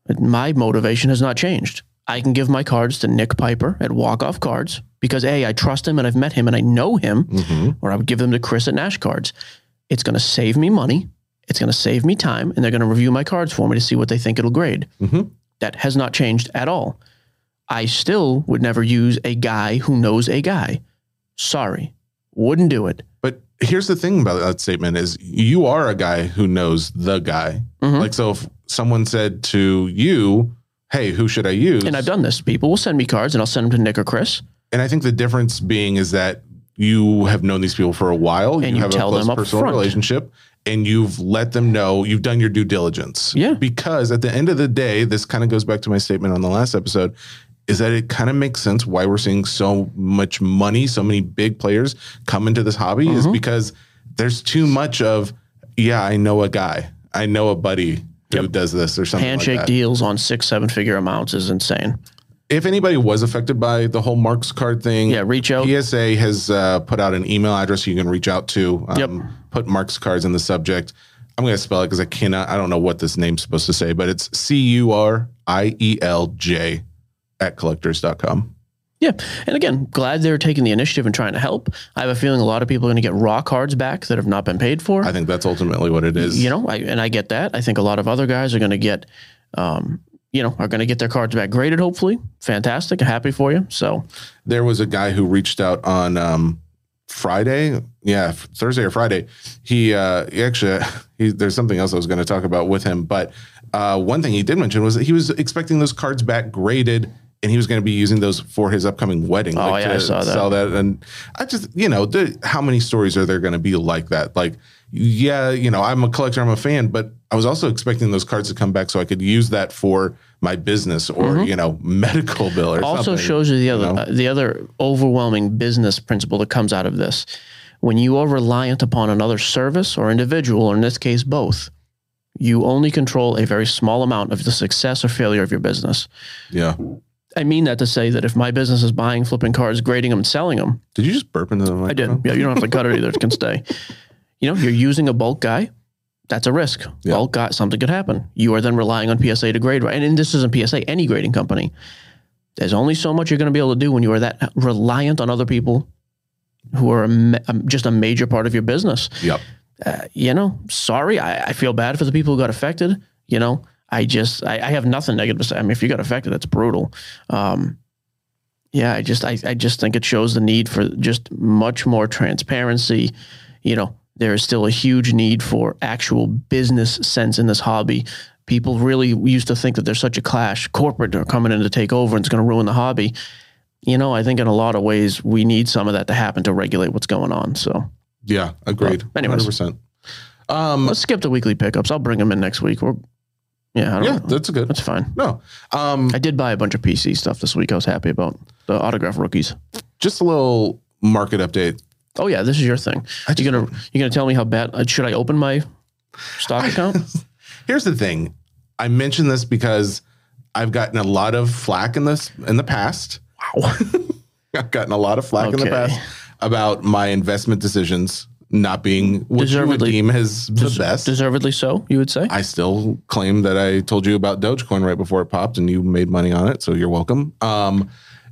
My motivation has not changed. I can give my cards to Nick Piper at Walk Off Cards because A, I trust him and I've met him and I know him, mm-hmm. or I would give them to Chris at Nash Cards. It's going to save me money. It's going to save me time, and they're going to review my cards for me to see what they think it'll grade. Mm-hmm. That has not changed at all. I still would never use a guy who knows a guy. Sorry. Wouldn't do it. But here's the thing about that statement is you are a guy who knows the guy. Mm-hmm. Like, so if someone said to you, hey, who should I use? And I've done this. People will send me cards, and I'll send them to Nick or Chris. And I think the difference being is that you have known these people for a while. And you, you have tell a close them up personal front. relationship, and you've let them know you've done your due diligence. Yeah. Because at the end of the day, this kind of goes back to my statement on the last episode, is that it kind of makes sense why we're seeing so much money, so many big players come into this hobby mm-hmm. is because there's too much of, yeah, I know a guy. I know a buddy who yep. does this or something Handshake like that. deals on six, seven figure amounts is insane. If anybody was affected by the whole Marks card thing, yeah, reach out. P S A has uh, put out an email address you can reach out to. Um, yep. Put Marks cards in the subject. I'm going to spell it because I cannot, I don't know what this name's supposed to say, but it's C U R I E L J at collectors dot com. Yeah. And again, glad they're taking the initiative and trying to help. I have a feeling a lot of people are going to get raw cards back that have not been paid for. I think that's ultimately what it is. You know, I, and I get that. I think a lot of other guys are going to get, um, you know, are going to get their cards back graded, hopefully. Fantastic. Happy for you. So there was a guy who reached out on um, Friday. Yeah, Thursday or Friday. He, uh, he actually, he, there's something else I was going to talk about with him. But uh, one thing he did mention was that he was expecting those cards back graded and he was going to be using those for his upcoming wedding. Oh, like yeah, to I saw that. Sell that. And I just, you know, the, how many stories are there going to be like that? Like, yeah, you know, I'm a collector, I'm a fan, but I was also expecting those cards to come back so I could use that for my business or, Mm-hmm. you know, medical bill or Also something. shows you the other you know? uh, the other overwhelming business principle that comes out of this. When you are reliant upon another service or individual, or in this case, both, you only control a very small amount of the success or failure of your business. Yeah. I mean that to say that if my business is buying, flipping cards, grading them, and selling them. Did you just burp into the I did. microphone? Yeah, you don't have to cut it either. It can stay. You know, you're using a bulk guy. That's a risk. Yeah. Bulk guy, something could happen. You are then relying on P S A to grade. And, and this isn't P S A, any grading company. There's only so much you're going to be able to do when you are that reliant on other people who are a ma- um, just a major part of your business. Yep. Uh, you know, sorry, I, I feel bad for the people who got affected. You know, I just, I, I have nothing negative to say. I mean, if you got affected, that's brutal. Um, yeah, I just, I, I just think it shows the need for just much more transparency. You know, there is still a huge need for actual business sense in this hobby. People really used to think that there's such a clash. Corporate are coming in to take over and it's going to ruin the hobby. You know, I think in a lot of ways we need some of that to happen to regulate what's going on. So, Yeah, agreed. Well, anyways. one hundred percent. Um, let's skip the weekly pickups. I'll bring them in next week. We're, yeah, I don't yeah, know. that's good. That's fine. No. Um, I did buy a bunch of P C stuff this week. I was happy about the autograph rookies. just a little market update. Oh yeah, this is your thing. just- You're gonna you're gonna tell me how bad? Uh, should I open my stock account? Here's the thing. I mentioned this because I've gotten a lot of flack in this in the past. Wow. I've gotten a lot of flack in the Okay. past about my investment decisions not being what you would Deservedly- deem as the best. Deservedly so, you would say. I still claim that I told you about Dogecoin right before it popped and you made money on it, so you're welcome. Um,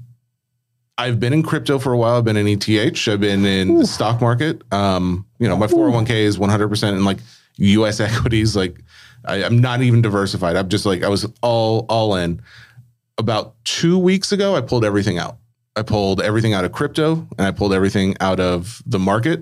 I've been in crypto for a while. I've been in E T H. I've been in Ooh. the stock market. Um, you know, my four oh one k is one hundred percent in like U S equities. Like I, I'm not even diversified. I'm just like, I was all, all in. About two weeks ago, I pulled everything out. I pulled everything out of crypto and I pulled everything out of the market.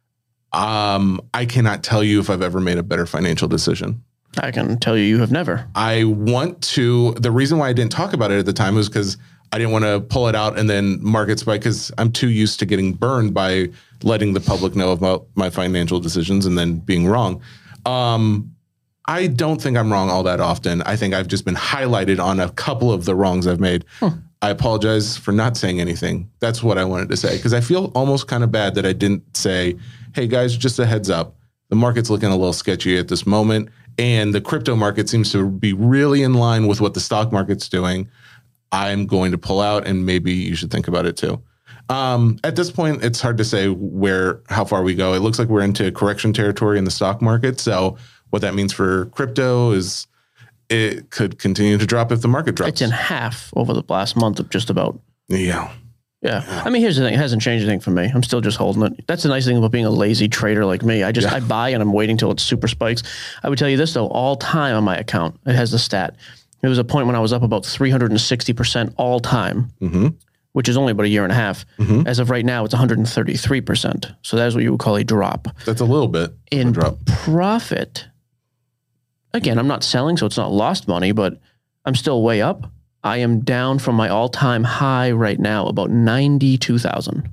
Um, I cannot tell you if I've ever made a better financial decision. I can tell you, you have never. I want to, the reason why I didn't talk about it at the time was because I didn't want to pull it out and then market spike because I'm too used to getting burned by letting the public know about my financial decisions and then being wrong. Um, I don't think I'm wrong all that often. I think I've just been highlighted on a couple of the wrongs I've made. Huh. I apologize for not saying anything. That's what I wanted to say because I feel almost kind of bad that I didn't say, hey guys, just a heads up. The market's looking a little sketchy at this moment. And the crypto market seems to be really in line with what the stock market's doing. I'm going to pull out and maybe you should think about it too. Um, at this point, it's hard to say where, how far we go. It looks like we're into correction territory in the stock market. So what that means for crypto is it could continue to drop if the market drops. It's in half over the last month of just about. Yeah. Yeah. I mean, here's the thing. It hasn't changed anything for me. I'm still just holding it. That's the nice thing about being a lazy trader like me. I just, Yeah. I buy and I'm waiting till it super spikes. I would tell you this though, all time on my account, it has the stat. There was a point when I was up about three hundred sixty percent all time, Mm-hmm. which is only about a year and a half. Mhm. As of right now, it's one hundred thirty-three percent. So that is what you would call a drop. That's a little bit of a In drop. profit, again, I'm not selling, so it's not lost money, but I'm still way up. I am down from my all-time high right now, about ninety-two thousand.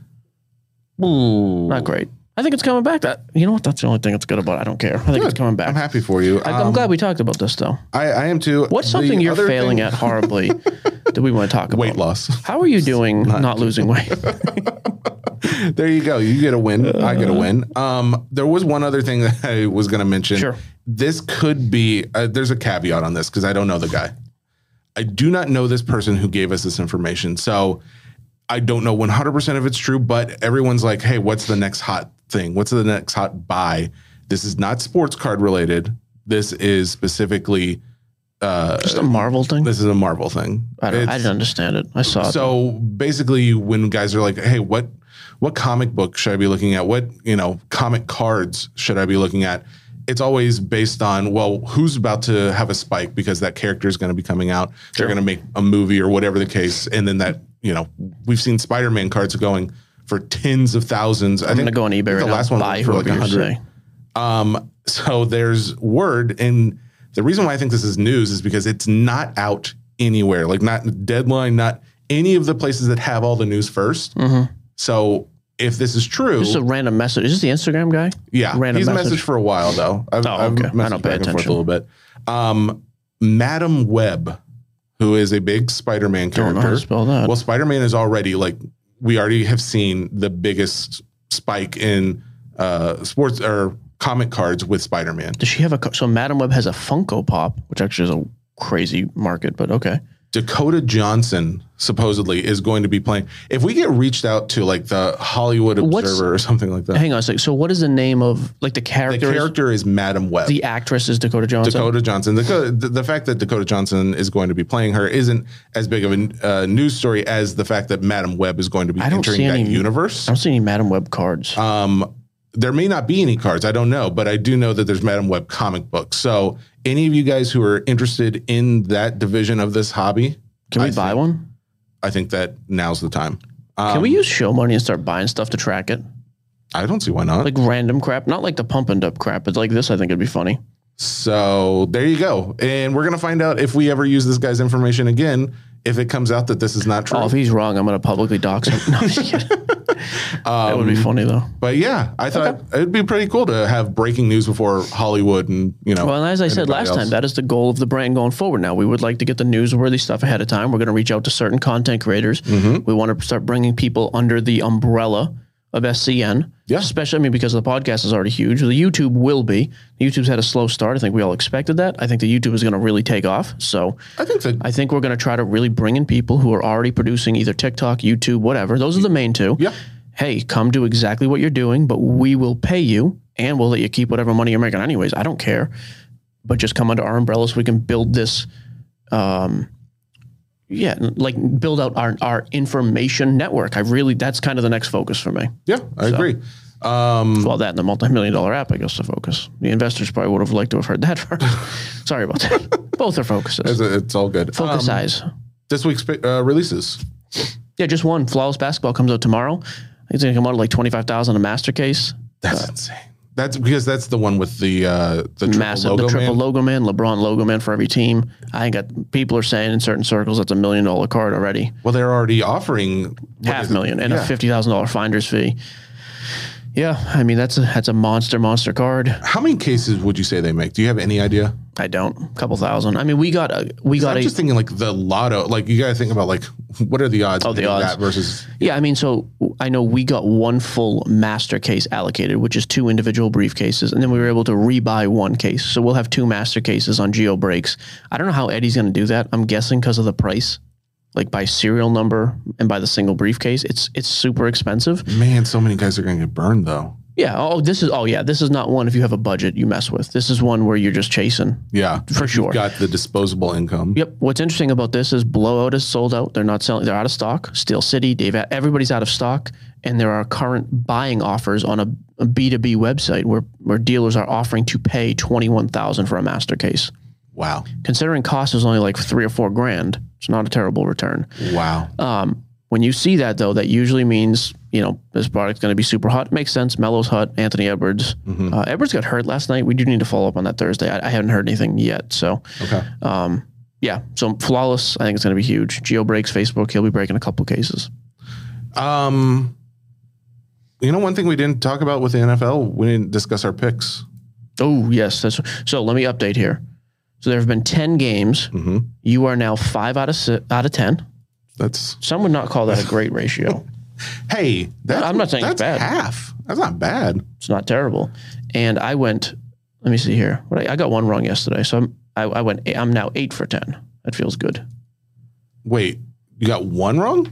Ooh. Not great. I think it's coming back. That you know what? That's the only thing that's good about it. I don't care. I think it's Good. coming back. I'm happy for you. I, I'm Um, glad we talked about this, though. I, I am too. What's The something you're other failing thing- at horribly that we want to talk about? Weight loss. How are you doing not, losing weight? There you go. You get a win. I get a win. Um, there was one other thing that I was going to mention. Sure. This could be, uh, there's a caveat on this because I don't know the guy. I do not know this person who gave us this information. So I don't know one hundred percent if it's true, but everyone's like, hey, what's the next hot thing? What's the next hot buy? This is not sports card related. This is specifically, uh, Just a Marvel thing? this is a Marvel thing. I, don't, I It's- didn't understand it. I saw it. so basically, when guys are like, "Hey, what what comic book should I be looking at? What you know comic cards should I be looking at?" It's always based on, well, who's about to have a spike because that character is going to be coming out. They're going to make a movie or whatever the case, and then that you know we've seen Spider-Man cards going for tens of thousands. I I'm think going to go on eBay I think right the now. last one Buy was for like whoever a you hundred. say. Um, so there's word, and the reason why I think this is news is because it's not out anywhere, like not Deadline, not any of the places that have all the news first. Mm-hmm. So if this is true, just a random message. Is this the Instagram guy? Yeah, random he's message. messaged for a while though. I've, Oh, I've okay. I messaged don't pay back and forth attention. a little bit. Um, Madam Web, who is a big Spider-Man Don't know character. how to spell that. Well, Spider-Man is already like we already have seen the biggest spike in uh, sports or comic cards with Spider-Man. Does she have a? co- So Madam Web has a Funko Pop, which actually is a crazy market, but okay. Dakota Johnson supposedly is going to be playing. If we get reached out to like the Hollywood What's- Observer or something like that, Hang on a second. So what is the name of like the the character? is- character is Madam Web. The actress is Dakota Johnson. Dakota Johnson. The, the, the fact that Dakota Johnson is going to be playing her isn't as big of a uh, news story as the fact that Madam Web is going to be I don't entering see that any universe. I don't see any Madam Web cards. Um, there may not be any cards. I don't know, but I do know that there's Madam Web comic books. So any of you guys who are interested in that division of this hobby, Can we I buy think, one? I think that now's the time. Um, Can we use show money and start buying stuff to track it? I don't see why not. Like random crap, not like the pump and dump crap, but like this. I think it'd be funny. So there you go. And we're going to find out if we ever use this guy's information again, if it comes out that this is not true. Oh, if he's wrong, I'm going to publicly dox him. No, I'm just kidding. That would be funny though. But yeah, I thought it'd be pretty cool to have breaking news before Hollywood and, you know. Well, and as I said anybody last else. time, that is the goal of the brand going forward. Now we would like to get the newsworthy stuff ahead of time. We're going to reach out to certain content creators. Mm-hmm. We want to start bringing people under the umbrella of S C N. Yeah. Especially, I mean, because the podcast is already huge. The YouTube will be. YouTube's had a slow start. I think we all expected that. I think the YouTube is going to really take off. So I think that I think we're going to try to really bring in people who are already producing either TikTok, YouTube, whatever. Those are the main two. Yeah. Hey, come do exactly what you're doing, but we will pay you and we'll let you keep whatever money you're making anyways. I don't care. But just come under our umbrella so we can build this, um, yeah, like build out our, our information network. I really, that's kind of the next focus for me. Yeah, I So. agree. Um, Well, that and the multi-million dollar app, I guess, the focus. The investors probably would have liked to have heard that first. Sorry about that. Both are focuses. it's, it's all good. Focus Um, eyes. This week's uh, releases. Yeah, just one. Flawless Basketball comes out tomorrow. It's going to come out at like twenty-five thousand dollars a master case. That's insane. That's because that's the one with the uh, the triple Massive. logo the triple man. logo man, LeBron logo man for every team. I think that people are saying in certain circles that's a million dollar card already. Well, they're already offering what Half is it? million and Yeah. a fifty thousand dollars finder's fee. Yeah, I mean, that's a, that's a monster, monster card. How many cases would you say they make? Do you have any idea? I don't. A couple thousand. I mean, we got a, we got I'm a, just thinking like the lotto. Like you got to think about like what are the odds? Oh, of the getting odds. that versus Yeah, I mean, so I know we got one full master case allocated, which is two individual briefcases, and then we were able to rebuy one case. So we'll have two master cases on Geo Breaks. I don't know how Eddie's going to do that. I'm guessing because of the price, like by serial number and by the single briefcase. It's it's super expensive. man. So many guys are going to get burned though. Yeah. Oh, this is. Oh, yeah. This is not one if you have a budget you mess with. This is one where you're just chasing. Yeah, For sure. You've got the disposable income. Yep. What's interesting about this is Blowout is sold out. They're not selling. They're out of stock. Steel City, Dave, everybody's out of stock, and there are current buying offers on a, a B two B website where where dealers are offering to pay twenty one thousand for a master case. Wow. Considering cost is only like three or four grand, it's not a terrible return. Wow. Um, when you see that though, that usually means you know this product's going to be super hot. Makes sense. Melo's hot. Anthony Edwards. Mm-hmm. Uh, Edwards got hurt last night. We do need to follow up on that Thursday. I, I haven't heard anything yet. So. Okay. Um, yeah, so Flawless, I think it's going to be huge. Geo breaks Facebook. He'll be breaking a couple cases. Um, you know, one thing we didn't talk about with the N F L, we didn't discuss our picks. Oh, yes. That's, so let me update here. So there have been ten games. Mm-hmm. You are now five out of six, out of ten. That's Some would not call that a great ratio. hey, that's, I'm not saying that's it's bad. half. That's not bad. It's not terrible. And I went, let me see here. What I, I got one wrong yesterday. So I'm, I, I went, I'm now eight for ten. That feels good. Wait, you got one wrong?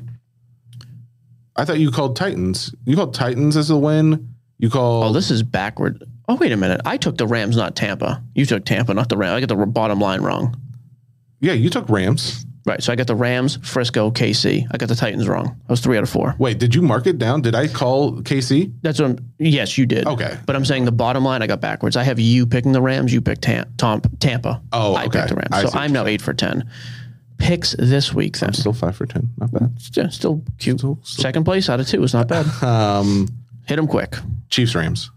I thought you called Titans. You called Titans as a win. You called. Oh, this is backward. Oh, wait a minute. I took the Rams, not Tampa. You took Tampa, not the Rams. I got the bottom line wrong. Yeah, you took Rams. Right. So I got the Rams, Frisco, K C. I got the Titans wrong. I was three out of four. Wait, did you mark it down? Did I call K C? That's what I'm, yes, you did. Okay. But I'm saying the bottom line I got backwards. I have you picking the Rams, you picked Tam, Tom, Tampa. Oh, I okay. picked the Rams. I So see what I'm now eight for ten. Picks this week then. I'm still five for ten. Not bad. Yeah, still cute. Still- still- Second place out of two is not bad. Um, Hit them quick. Chiefs Rams.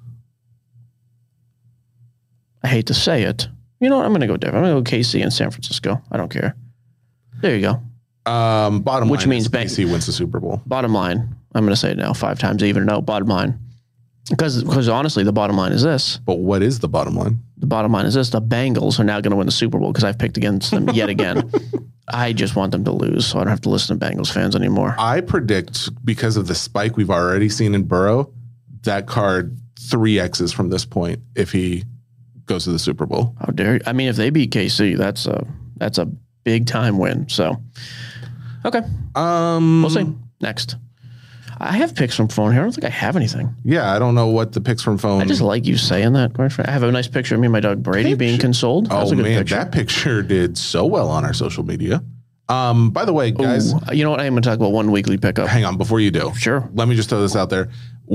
I hate to say it. You know what? I'm going to go different. I'm going to go K C and San Francisco. I don't care. There you go. Um, bottom Which line means is bang- K C wins the Super Bowl. Bottom line, I'm going to say it now five times, even no, bottom line. Because because honestly, the bottom line is this. But what is the bottom line? The bottom line is this. The Bengals are now going to win the Super Bowl because I've picked against them yet again. I just want them to lose, so I don't have to listen to Bengals fans anymore. I predict, because of the spike we've already seen in Burrow, that card three X's from this point if he goes to the Super Bowl. How dare you? I mean, if they beat K C, that's a that's a big time win. So, okay, Um, we'll see. Next, I have picks from phone here. I don't think I have anything. Yeah, I don't know what the picks from phone. I just like you saying that. Quite frankly. I have a nice picture of me and my dog Brady Picture. being consoled. That's Oh a good man, picture. that picture did so well on our social media. Um, by the way, guys, Ooh, you know what? I am going to talk about one weekly pickup. hang on before you do. Sure. Let me just throw this out there.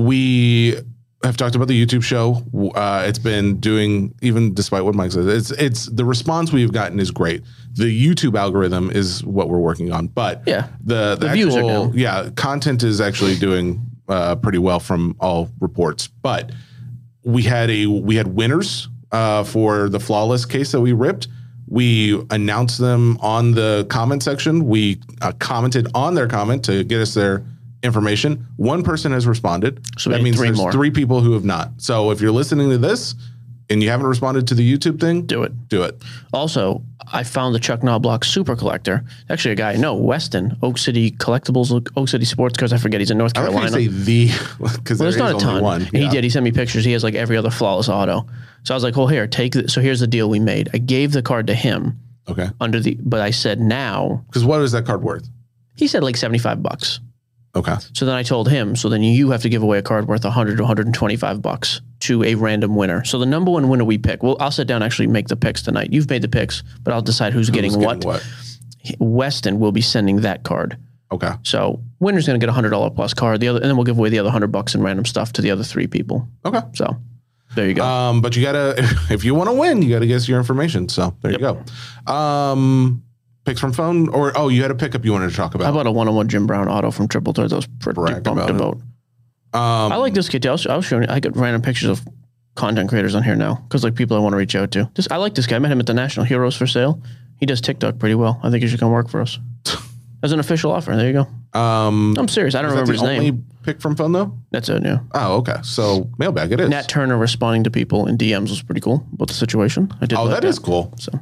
We have talked about the YouTube show. Uh, it's been doing, even despite what Mike says, it's it's the response we've gotten is great. The YouTube algorithm is what we're working on, but Yeah. the the, The views are actual down. yeah content is actually doing uh, pretty well from all reports. But we had a we had winners uh, for the flawless case that we ripped. We announced them on the comment section. We uh, commented on their comment to get us their information. One person has responded. So we that need means three there's more. three people who have not. So if you're listening to this and you haven't responded to the YouTube thing, Do it. do it. Also, I found the Chuck Knobloch Super Collector. Actually, a guy, no, Weston, Oak City Collectibles, Oak City Sports Cars. I forget. He's in North I like how Carolina. you say the, because Well, there's there's not a ton. one. And He Yeah. did. He sent me pictures. He has like every other flawless auto. So I was like, well, here, take it. So here's the deal we made. I gave the card to him Okay. under the, but I said now, Because what is that card worth? he said like seventy-five bucks. Okay. So then I told him, so then you have to give away a card worth one hundred to one hundred twenty-five bucks to a random winner. So the number one winner we pick, well, I'll sit down and actually make the picks tonight. You've made the picks, but I'll decide who's, getting, Who's what. what? Weston will be sending that card. Okay. So winner's going to get a hundred dollar plus card. The other, and then we'll give away the other hundred bucks in random stuff to the other three people. Okay. So there you go. Um, but you gotta, if you want to win, you gotta give us your information. So there you go. Um, picks from phone, or oh, you had a pickup you wanted to talk about. How about a one-on-one Jim Brown auto from Triple Threat? That was pretty Brag pumped about it. about. Um, I like this kid too. I was, I was showing. I got random pictures of content creators on here now because like people I want to reach out to. Just I like this guy. I met him at the National Heroes for Sale. He does TikTok pretty well. I think he should come work for us as an official offer. There you go. Um, I'm serious. I don't is that remember the his only name. pick from phone though. That's it. Yeah. Oh, okay. So mailbag it is. Nat Turner responding to people in D Ms was pretty cool about the situation. I did. Oh, like that is cool. So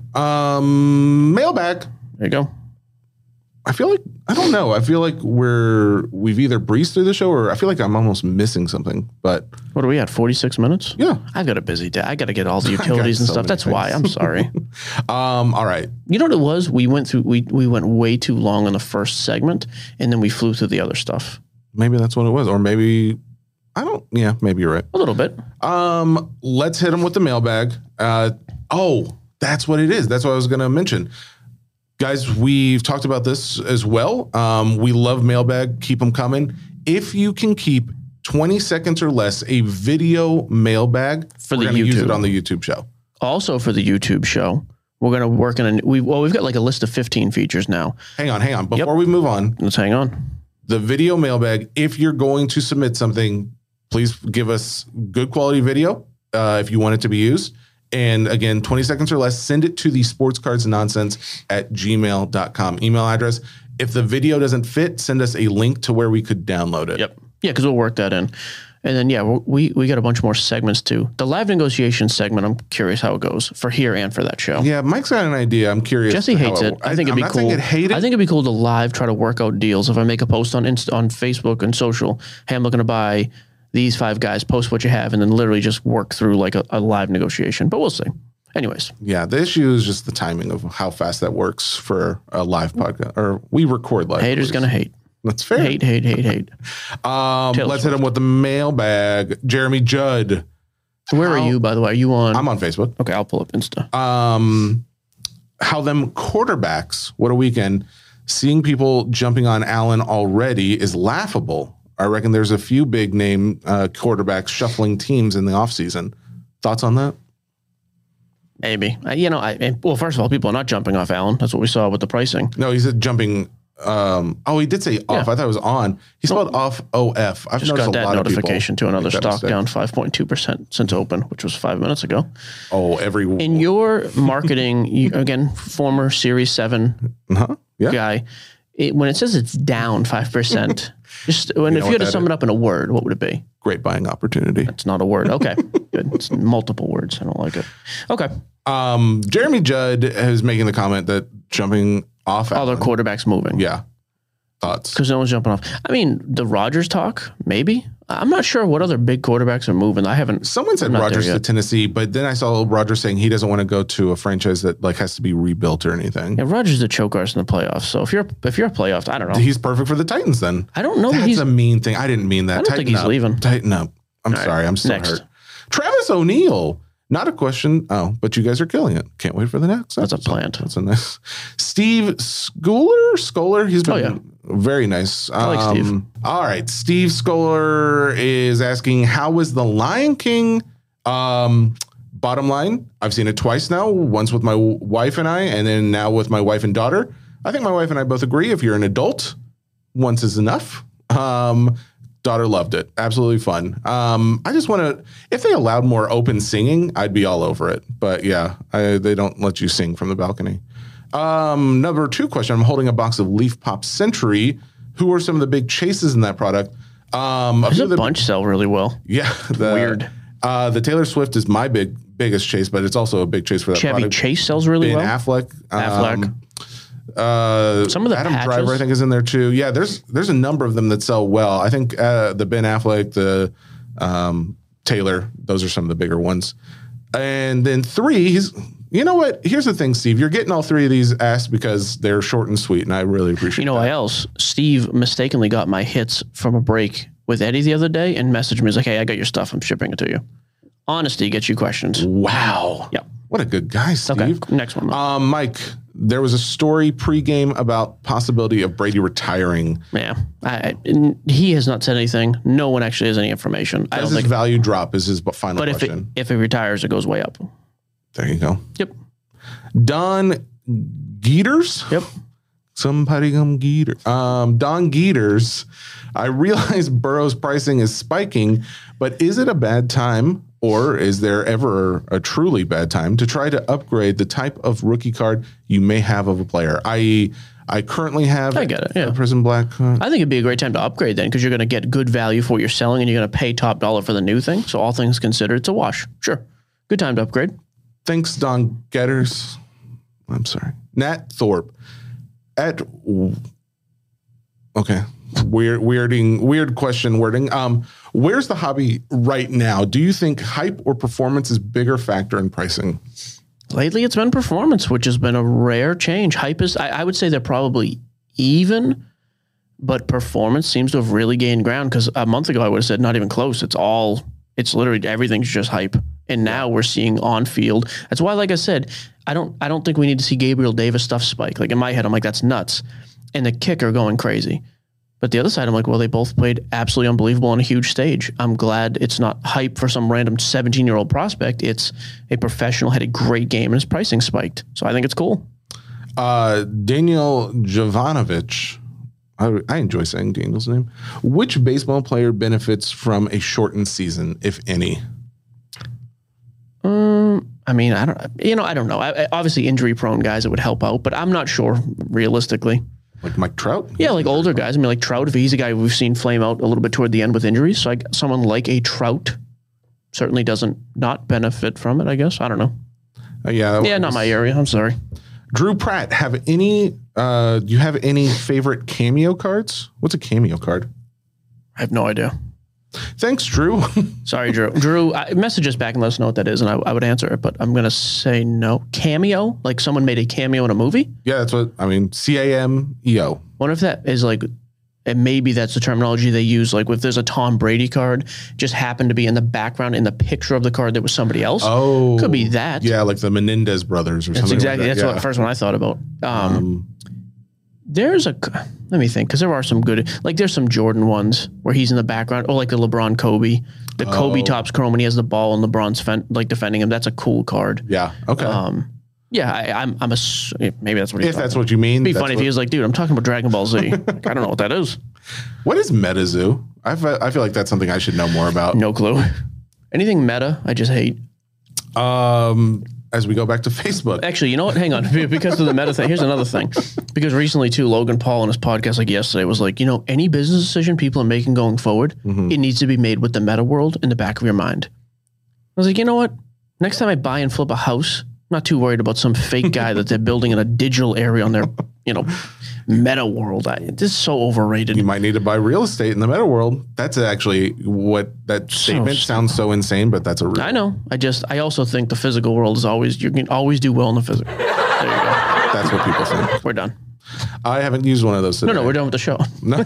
Um, mailbag. there you go. I feel like I don't know. I feel like we're we've either breezed through the show, or I feel like I'm almost missing something. But What are we at? forty-six minutes? yeah. I've got a busy day. I got to get all the utilities and so stuff. many That's why. things. I'm sorry. Um. All right. You know what it was? We went through. We we went way too long on the first segment, and then we flew through the other stuff Maybe that's what it was, or maybe I don't. Yeah. Maybe you're right. a little bit. Um, let's hit them with the mailbag. Uh, oh, that's what it is. That's what I was going to mention. Guys, we've talked about this as well. Um, we love mailbag. Keep them coming. If you can keep twenty seconds or less a video mailbag, For we're the gonna use YouTube. it on the YouTube show. Also for the YouTube show, we're gonna work on a. We well, we've got like a list of fifteen features now. Hang on, hang on. Before Yep. we move on, Let's hang on. the video mailbag, if you're going to submit something, please give us good quality video uh, if you want it to be used. And again, twenty seconds or less, send it to the sports cards nonsense at gmail dot com email address. If the video doesn't fit, send us a link to where we could download it. Yep. Yeah, because we'll work that in. And then, yeah, we we got a bunch more segments too. The live negotiation segment, I'm curious how it goes for here and for that show. Yeah, Mike's got an idea. I'm curious. Jesse how hates it. I think it'd I'm be not cool. saying I'd hate it. I think it'd be cool to live try to work out deals. If I make a post on Inst- on Facebook and social, hey, I'm looking to buy these five guys, post what you have, and then literally just work through like a, a live negotiation. But we'll see. Anyways, yeah, the issue is just the timing of how fast that works for a live podcast. Or we record live. haters at gonna least. hate. That's fair. Hate, hate, hate, hate. Um, Taylor let's hit Swift. him with the mailbag. Jeremy Judd. Where are How- you, by the way? Are you on? I'm on Facebook. Okay, I'll pull up Insta. Um, how them quarterbacks, what a weekend. Seeing people jumping on Allen already is laughable. I reckon there's a few big name uh, quarterbacks shuffling teams in the offseason. Thoughts on that? Maybe. I, you know, I and- well, first of all, people are not jumping off Allen. That's what we saw with the pricing. No, he said jumping Um, oh, he did say off. Yeah. I thought it was on. He spelled No. off O F. I've Just noticed got that a lot notification of to another make that stock mistake. down five point two percent since open, which was five minutes ago. Oh, every In your marketing, you, again, former Series seven uh-huh. yeah. guy, it, when it says it's down five percent, just when You if know you had what to that sum is? it up in a word, what would it be? Great buying opportunity. It's not a word. Okay, good. It's multiple words. I don't like it. Okay. Um, Jeremy Judd is making the comment that jumping off Other Allen- quarterbacks moving. Yeah. Thoughts? Because no one's jumping off. I mean, the Rodgers talk, maybe. I'm not sure what other big quarterbacks are moving. I haven't. Someone said I'm not there Rodgers to yet. Tennessee, but then I saw Rodgers saying he doesn't want to go to a franchise that like has to be rebuilt or anything. Yeah, Rodgers is a choke artist in the playoffs. So if you're if you're a playoff, I don't know. He's perfect for the Titans then. I don't know. that That's he's a mean thing. I didn't mean that. I don't Tighten think he's up. leaving. Tighten up. I'm All right, sorry. I'm still next. hurt. Travis O'Neal. Not a question. Oh, but you guys are killing it. Can't wait for the next. That's a episode. plant. That's a nice. Steve Schooler? Scholar? He's been Oh, yeah. very nice. I like Steve. All right. Steve Scholar is asking, how was The Lion King? Um, bottom line, I've seen it twice now, once with my w- wife and I, and then now with my wife and daughter. I think my wife and I both agree if you're an adult, once is enough. Um, daughter loved it. Absolutely fun. Um, I just want to, if they allowed more open singing, I'd be all over it. But yeah, I, they don't let you sing from the balcony. Um, number two question. I'm holding a box of Leaf Pop Century. Who are some of the big chases in that product? Um, There's few a of the- bunch sell really well. Yeah. The, Weird. Uh, the Taylor Swift is my big biggest chase, but it's also a big chase for that Chevy product. Chase sells really Ben well. Affleck. Affleck. Um, uh, Some of the Adam patches. Driver, I think, is in there too. Yeah, there's there's a number of them that sell well. I think uh, the Ben Affleck, the um, Taylor, those are some of the bigger ones. And then three, he's, you know what? Here's the thing, Steve. You're getting all three of these asked because they're short and sweet, and I really appreciate. You know that. why else? Steve mistakenly got my hits from a break with Eddie the other day and messaged me. He's like, hey, I got your stuff. I'm shipping it to you. Honesty gets you questions. Wow. Yeah. What a good guy, Steve. Okay, next one. Um, Mike, there was a story pregame about possibility of Brady retiring. Yeah. I, I, he has not said anything. No one actually has any information. I Does don't his think. value drop is his final But if it, question. if it retires, it goes way up. There you go. Yep. Don Geeters? Yep. Somebody come Geeter. Um, Don Geeters. I realize Burrow's pricing is spiking, but is it a bad time, or is there ever a truly bad time to try to upgrade the type of rookie card you may have of a player? that is, I currently have I get it, yeah. a Prism Black card. I think it'd be a great time to upgrade then because you're going to get good value for what you're selling and you're going to pay top dollar for the new thing. So all things considered, it's a wash. Sure. Good time to upgrade. Thanks, Don Getters. I'm sorry. Nat Thorpe. At okay. Weird weirding weird question wording. Um, where's the hobby right now? Do you think hype or performance is bigger factor in pricing? Lately, it's been performance, which has been a rare change. Hype is, I, I would say they're probably even, but performance seems to have really gained ground because a month ago I would have said not even close. It's all, it's literally everything's just hype. And now we're seeing on field. That's why, like I said, I don't, I don't think we need to see Gabriel Davis stuff spike. Like in my head, I'm like, that's nuts. And the kicker going crazy. But the other side, I'm like, well, they both played absolutely unbelievable on a huge stage. I'm glad it's not hype for some random seventeen-year-old prospect. It's a professional, had a great game, and his pricing spiked. So I think it's cool. Uh, Daniel Jovanovic. I, I enjoy saying Daniel's name. Which baseball player benefits from a shortened season, if any? Um, I mean, I don't, you know, I don't know. I, I, obviously, injury-prone guys, it would help out, but I'm not sure realistically. Like Mike Trout? Yeah, like older guys. I mean, like Trout, if he's a guy we've seen flame out a little bit toward the end with injuries. So like someone like a Trout certainly doesn't not benefit from it, I guess. I don't know. Uh, yeah. Yeah, not my area. I'm sorry. Drew Pratt, have any, uh, do you have any favorite cameo cards? What's a cameo card? I have no idea. Thanks, Drew. Sorry, Drew. Drew, I, message us back and let us know what that is, and I, I would answer it, but I'm going to say no. Cameo? Like someone made a cameo in a movie? Yeah, that's what, I mean, C A M E O. Wonder if that is like, and maybe that's the terminology they use. Like if there's a Tom Brady card, just happened to be in the background in the picture of the card that was somebody else. Oh. Could be that. Yeah, like the Menendez brothers or That's something exactly, like that. that's yeah. what first one I thought about. Um, Um, there's a, let me think, because there are some good, like there's some Jordan ones where he's in the background, or like the LeBron Kobe. The Kobe Oh. tops chrome when he has the ball and LeBron's fen- like defending him. That's a cool card. yeah, okay. Um, Yeah, I, I'm. I'm a. Maybe that's what. He's If that's what you mean, It'd be that's funny if what- he was like, "Dude, I'm talking about Dragon Ball Z." Like, I don't know what that is. What is MetaZoo? I fe- I feel like that's something I should know more about. No clue. Anything meta, I just hate. Um, as we go back to Facebook, Actually, you know what? Hang on. Because of the meta thing, here's another thing. Because recently, too, Logan Paul on his podcast, like yesterday, was like, you know, any business decision people are making going forward, Mm-hmm. it needs to be made with the meta world in the back of your mind. I was like, you know what? Next time I buy and flip a house, I'm not too worried about some fake guy that they're building in a digital area on their, you know, meta world. I, this is so overrated. you might need to buy real estate in the meta world. That's actually what that statement sounds so insane, but that's a real. I know. I just, I also think the physical world is always, you can always do well in the physical. There you go. That's what people think. We're done. I haven't used one of those today. No, no, we're done with the show.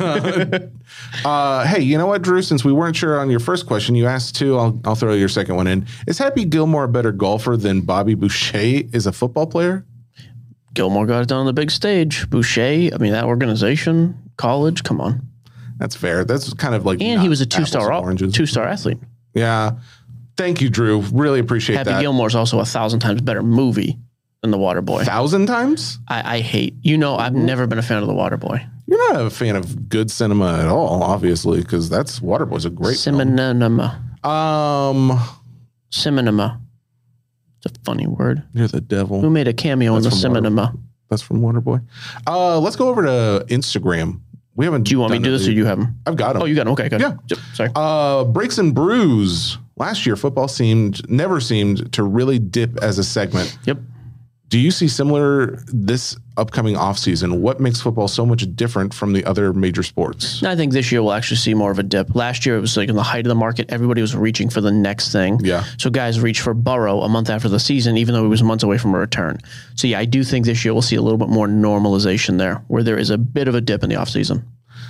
Uh, hey, you know what, Drew? Since we weren't sure on your first question, you asked two. I'll, I'll throw your second one in. Is Happy Gilmore a better golfer than Bobby Boucher is a football player? Gilmore got it done on the big stage. Boucher, I mean, that organization, college, come on. That's fair. That's kind of like. And he was a not apples two-star and oranges. two-star athlete. Yeah. Thank you, Drew. Really appreciate Happy that. Gilmore's also a thousand times better movie than The Waterboy. Thousand times? I, I hate, you know, I've never been a fan of The Waterboy. You're not a fan of good cinema at all, obviously, because that's Waterboy's a great film. Cinema. Um, Cinema. It's a funny word. You're the devil. Who made a cameo in the That's from Water- cinema? That's from Waterboy. Uh, let's go over to Instagram. We haven't. Do you want me to do done this it. or do you have them? I've got them. Oh, you got them. Okay, good. Yeah. Yep, sorry. Uh, Breaks and Brews. Last year, football seemed never seemed to really dip as a segment. Yep. Do you see similar this upcoming offseason? What makes football so much different from the other major sports? I think this year we'll actually see more of a dip. Last year it was like in the height of the market, everybody was reaching for the next thing. Yeah. So guys reached for Burrow a month after the season, even though he was months away from a return. So yeah, I do think this year we'll see a little bit more normalization there, where there is a bit of a dip in the offseason.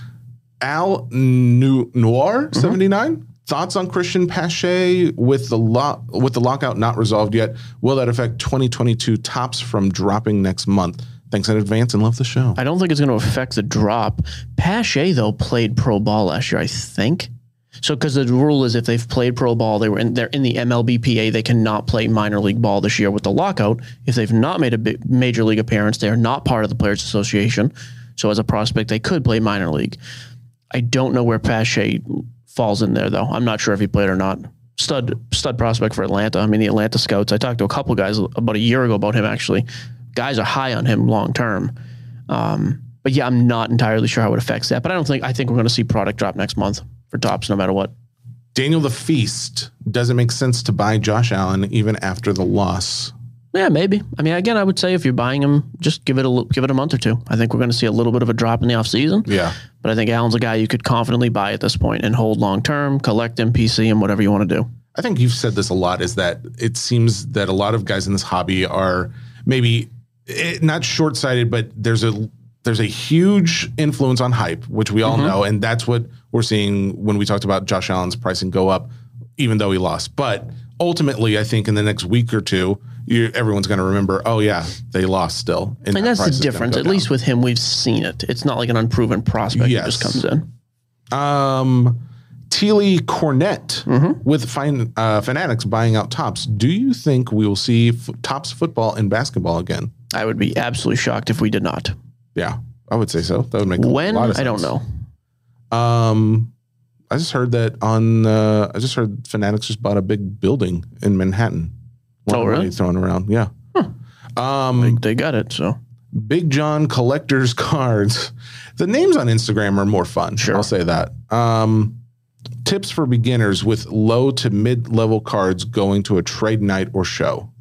Al Nu- Noir Mm-hmm. seventy-nine. Thoughts on Christian Pache with the lock with the lockout not resolved yet? Will that affect twenty twenty-two tops from dropping next month? Thanks in advance and love the show. I don't think it's going to affect the drop. Pache, though, played pro ball last year, I think. So, because the rule is if they've played pro ball, they were in, they're in the M L B P A, they cannot play minor league ball this year with the lockout. If they've not made a big major league appearance, they are not part of the Players Association. So, as a prospect, they could play minor league. I don't know where Pache falls in there, though. I'm not sure if he played or not. Stud stud prospect for Atlanta. I mean, the Atlanta scouts, I talked to a couple guys about a year ago about him, actually. Guys are high on him long term. Um, but yeah, I'm not entirely sure how it affects that. But I don't think, I think we're going to see product drop next month for tops no matter what. Daniel the Feast. Does it make sense to buy Josh Allen even after the loss? Yeah, maybe. I mean, again, I would say if you're buying him, just give it a give it a month or two. I think we're going to see a little bit of a drop in the offseason. Yeah. But I think Allen's a guy you could confidently buy at this point and hold long term, collect him, P C him, whatever you want to do. I think you've said this a lot, is that it seems that a lot of guys in this hobby are maybe eh, not short-sighted, but there's a there's a huge influence on hype, which we all Mm-hmm. know, and that's what we're seeing when we talked about Josh Allen's pricing go up, even though he lost. But ultimately, I think in the next week or two, you, everyone's going to remember, oh yeah, they lost still. And, and that's the difference. At least with him, we've seen it. It's not like an unproven prospect Yes. that just comes in. Um, Teely Cornett Mm-hmm. with fine, uh, Fanatics buying out Tops. Do you think we will see f- Tops football and basketball again? I would be absolutely shocked if we did not. Yeah, I would say so. That would make When? a lot of sense. I don't know. Um, I just heard that on. Uh, I just heard Fanatics just bought a big building in Manhattan. A lot Oh, of really? money thrown around. Yeah. Um, They, they got it, so. Big John collectors cards. The names on Instagram are more fun. Sure. I'll say that. Um, tips for beginners with low to mid level cards going to a trade night or show.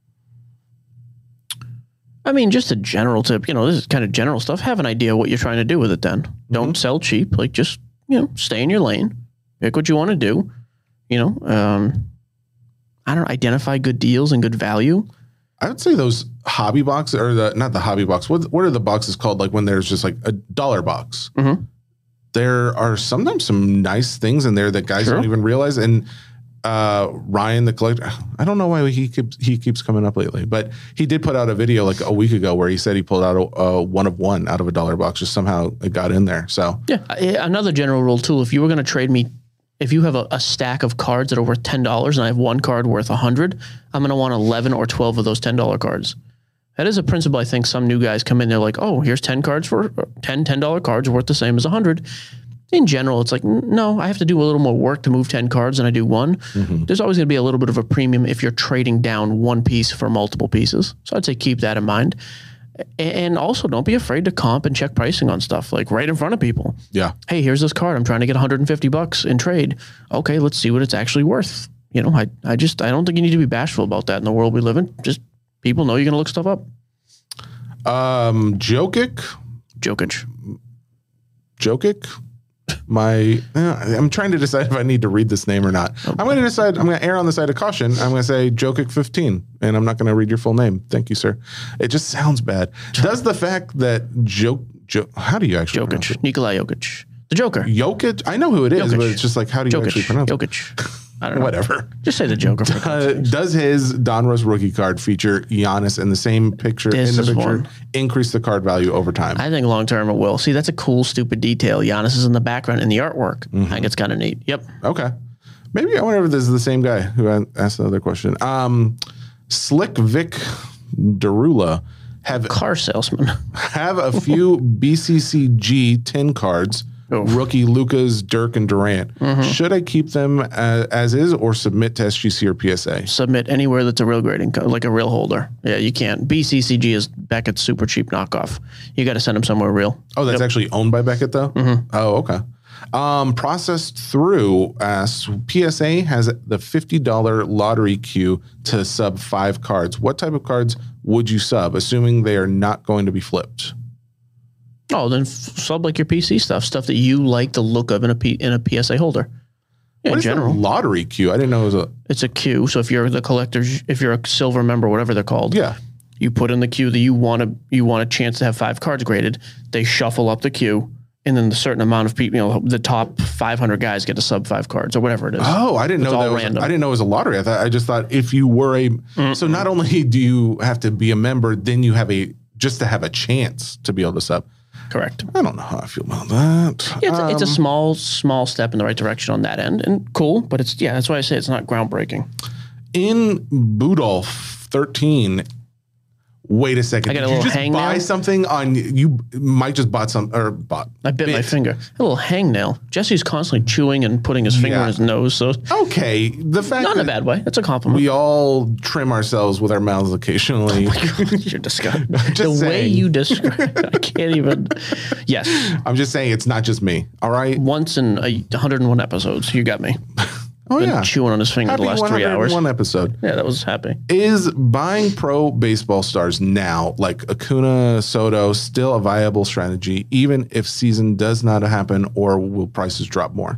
I mean, just a general tip. You know, this is kind of general stuff. Have an idea what you're trying to do with it then. Don't sell cheap. Like, just, you know, stay in your lane. Pick what you want to do. You know, um, I don't know, identify good deals and good value. I would say those hobby boxes, or the not the hobby box. What what are the boxes called? Like when there's just like a dollar box. Mm-hmm. There are sometimes some nice things in there that guys Sure. don't even realize. And uh, Ryan, the collector, I don't know why he keeps he keeps coming up lately, but he did put out a video like a week ago where he said he pulled out a, a one of one out of a dollar box. Just somehow it got in there. So Yeah. I- Another general rule, too, if you were going to trade me, if you have a, a stack of cards that are worth ten dollars and I have one card worth one hundred dollars, I'm going to want eleven or twelve of those ten dollar cards. That is a principle. I think some new guys come in, they're like, oh, here's ten cards for ten ten dollar cards worth the same as one hundred. In general, it's like, no, I have to do a little more work to move ten cards than I do one. Mm-hmm. There's always going to be a little bit of a premium if you're trading down one piece for multiple pieces. So I'd say keep that in mind. And also don't be afraid to comp and check pricing on stuff like right in front of people. Yeah. Hey, here's this card. I'm trying to get one hundred fifty bucks in trade. Okay, let's see what it's actually worth. You know, I, I just, I don't think you need to be bashful about that in the world we live in. Just people know you're going to look stuff up. Um, Jokic. Jokic. Jokic. My, uh, I'm trying to decide if I need to read this name or not. Okay. I'm going to decide, I'm going to err on the side of caution. I'm going to say Jokic fifteen, and I'm not going to read your full name. Thank you, sir. It just sounds bad. Does the fact that Joke, jo- how do you actually pronounce it? Jokic, Nikola Jokic. The Joker. Jokic? I know who it is, Jokic. but it's just like, how do you Jokic. actually pronounce it? Jokic. I don't know. Whatever. Just say the Joker. For uh, does his Donruss rookie card feature Giannis in the same picture This in the is picture one. increase the card value over time? I think long term it will. See, that's a cool, stupid detail. Giannis is in the background in the artwork. Mm-hmm. I think it's kind of neat. Yep. Okay. Maybe I wonder if this is the same guy who asked the other question. Um, Slick Vic Darula have car salesman have a few B C C G ten cards. Oh. Rookie Lucas, Dirk, and Durant. Mm-hmm. Should I keep them as, as is or submit to S G C or P S A? Submit anywhere that's a real grading code, like a real holder. Yeah, you can't. B C C G is Beckett's super cheap knockoff. You got to send them somewhere real. Oh, that's yep. actually owned by Beckett, though? Mm-hmm. Oh, okay. Um, processed through, uh, P S A has the fifty dollar lottery queue to sub five cards. What type of cards would you sub, assuming they are not going to be flipped? Oh, then f- sub like your P C stuff, stuff that you like the look of in a P- in a P S A holder. Yeah, what in is general, the lottery queue? I didn't know it was a. It's a queue. So if you're the collector's, if you're a silver member, whatever they're called, yeah, you put in the queue that you want to. You want a chance to have five cards graded. They shuffle up the queue, and then the certain amount of people, you know, the top five hundred guys get to sub five cards or whatever it is. Oh, I didn't it's know that. All Was, random. I didn't know it was a lottery. I thought I just thought if you were a. Mm-mm. So not only do you have to be a member, then you have a just to have a chance to be able to sub. Correct. I don't know how I feel about that. Yeah, it's, um, it's a small, small step in the right direction on that end, and cool. But it's yeah, that's why I say it's not groundbreaking. In Budolf thirteen. Wait a second. I got Did a you little just hangnail. buy something on you? Might just bought some or bought. I bit, bit. my finger. A little hangnail. Jesse's constantly chewing and putting his finger Yeah. in his nose. So okay, the fact not in a that bad way. That's a compliment. we all trim ourselves with our mouths occasionally. You're disgusting. Just the saying. way you describe, I can't even. Yes. I'm just saying it's not just me. All right. Once in a one hundred one episodes, you got me. Oh Been yeah, chewing on his finger Happy the last three hours. One episode. Yeah, that was happy. Is buying pro baseball stars now, like Acuna, Soto, still a viable strategy, even if season does not happen, or will prices drop more?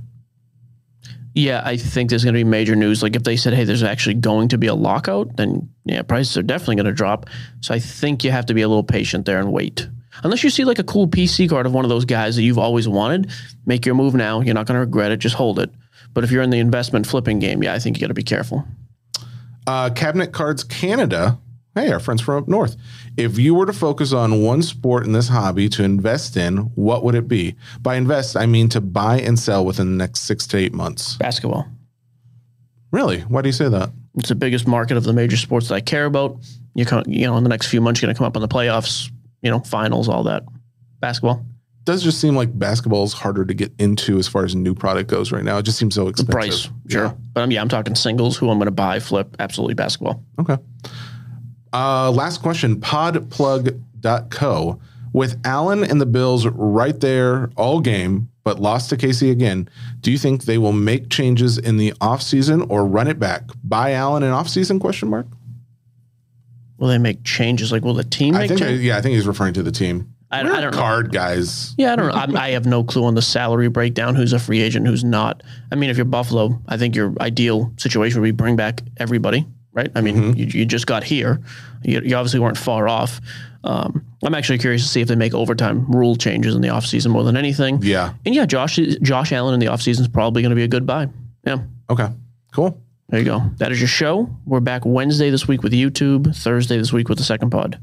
Yeah, I think there's going to be major news. Like if they said, hey, there's actually going to be a lockout, then yeah, prices are definitely going to drop. So I think you have to be a little patient there and wait. Unless you see like a cool P C card of one of those guys that you've always wanted, make your move now. You're not going to regret it. Just hold it. But if you're in the investment flipping game, yeah, I think you got to be careful. Uh, Cabinet Cards Canada. Hey, our friends from up north. If you were to focus on one sport in this hobby to invest in, what would it be? By invest, I mean to buy and sell within the next six to eight months. Basketball. Really? Why do you say that? It's the biggest market of the major sports that I care about. You can, you know, in the next few months, you're going to come up in the playoffs, you know, finals, all that. Basketball. Does just seem like basketball is harder to get into as far as a new product goes right now. It just seems so expensive. The price, sure. Yeah. But um, yeah, I'm talking singles, who I'm going to buy, flip, absolutely basketball. Okay. Uh, last question, podplug dot co. With Allen and the Bills right there all game, but lost to K C again, do you think they will make changes in the offseason or run it back? Buy Allen in offseason, question mark? Will they make changes? Like, will the team make I think changes? I, yeah, I think he's referring to the team. I, We're I don't card know. guys. Yeah, I don't know. I'm, I have no clue on the salary breakdown, who's a free agent, who's not. I mean, if you're Buffalo, I think your ideal situation would be bring back everybody, right? I mean, mm-hmm. you, you just got here. You, you obviously weren't far off. Um, I'm actually curious to see if they make overtime rule changes in the offseason more than anything. Yeah. And yeah, Josh Josh Allen in the offseason is probably going to be a good buy. Yeah. Okay, cool. There you go. That is your show. We're back Wednesday this week with YouTube, Thursday this week with the second pod.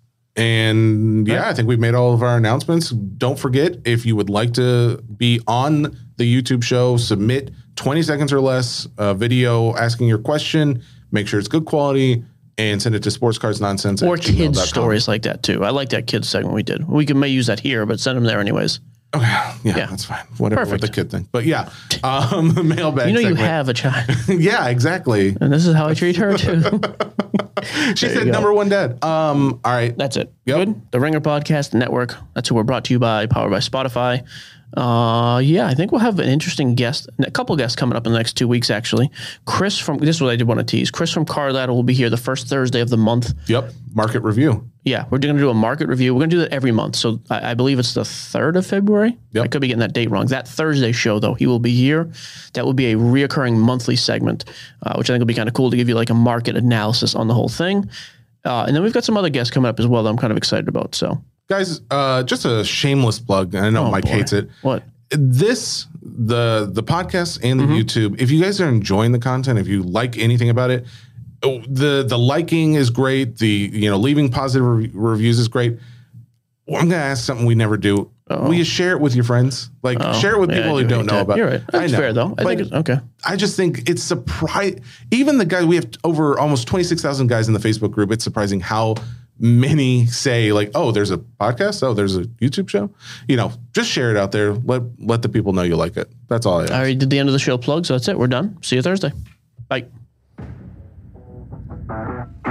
And yeah, I think we've made all of our announcements. Don't forget, if you would like to be on the YouTube show, submit twenty seconds or less uh, video asking your question. Make sure it's good quality and send it to sports cards nonsense Or at gmail kids dot com. stories like that too. I like that kids segment we did. We can may use that here, but send them there anyways. Okay, yeah, Yeah. that's fine. Whatever Perfect. with the kid thing. But yeah, um, mailbag. You know you segment. have a child, Yeah, exactly. and this is how I treat her too. She There you said go. number one dad. Um, all right. That's it. Yep. Good. The Ringer Podcast Network. That's who we're brought to you by, powered by Spotify. Uh, yeah, I think we'll have an interesting guest, a couple guests coming up in the next two weeks, actually. Chris from, this is what I did want to tease. Chris from Car Ladder will be here the first Thursday of the month. Yep. Market review. Yeah, we're going to do a market review. We're going to do that every month. So I, I believe it's the third of February. Yep. I could be getting that date wrong. That Thursday show, though, he will be here. That will be a reoccurring monthly segment, uh, which I think will be kind of cool to give you like a market analysis on the whole thing. Uh, and then we've got some other guests coming up as well that I'm kind of excited about. So, Guys, uh, just a shameless plug. I know Oh, Mike boy. hates it. What? This, the the podcast and the Mm-hmm. YouTube, if you guys are enjoying the content, if you like anything about it, oh, the the liking is great. The, you know, leaving positive re- reviews is great. Well, I'm going to ask something we never do. Will you share it with your friends? Like, Oh, share it with yeah, people I who do don't hate know that. about. You're right. That's I know, fair, though. I but think it's okay. I just think it's surprising. Even the guy, we have over almost twenty-six thousand guys in the Facebook group. It's surprising how many say like, oh, there's a podcast. Oh, there's a YouTube show. You know, just share it out there. Let let the people know you like it. That's all I ask. I already did the end of the show plug, so that's it. We're done. See you Thursday. Bye.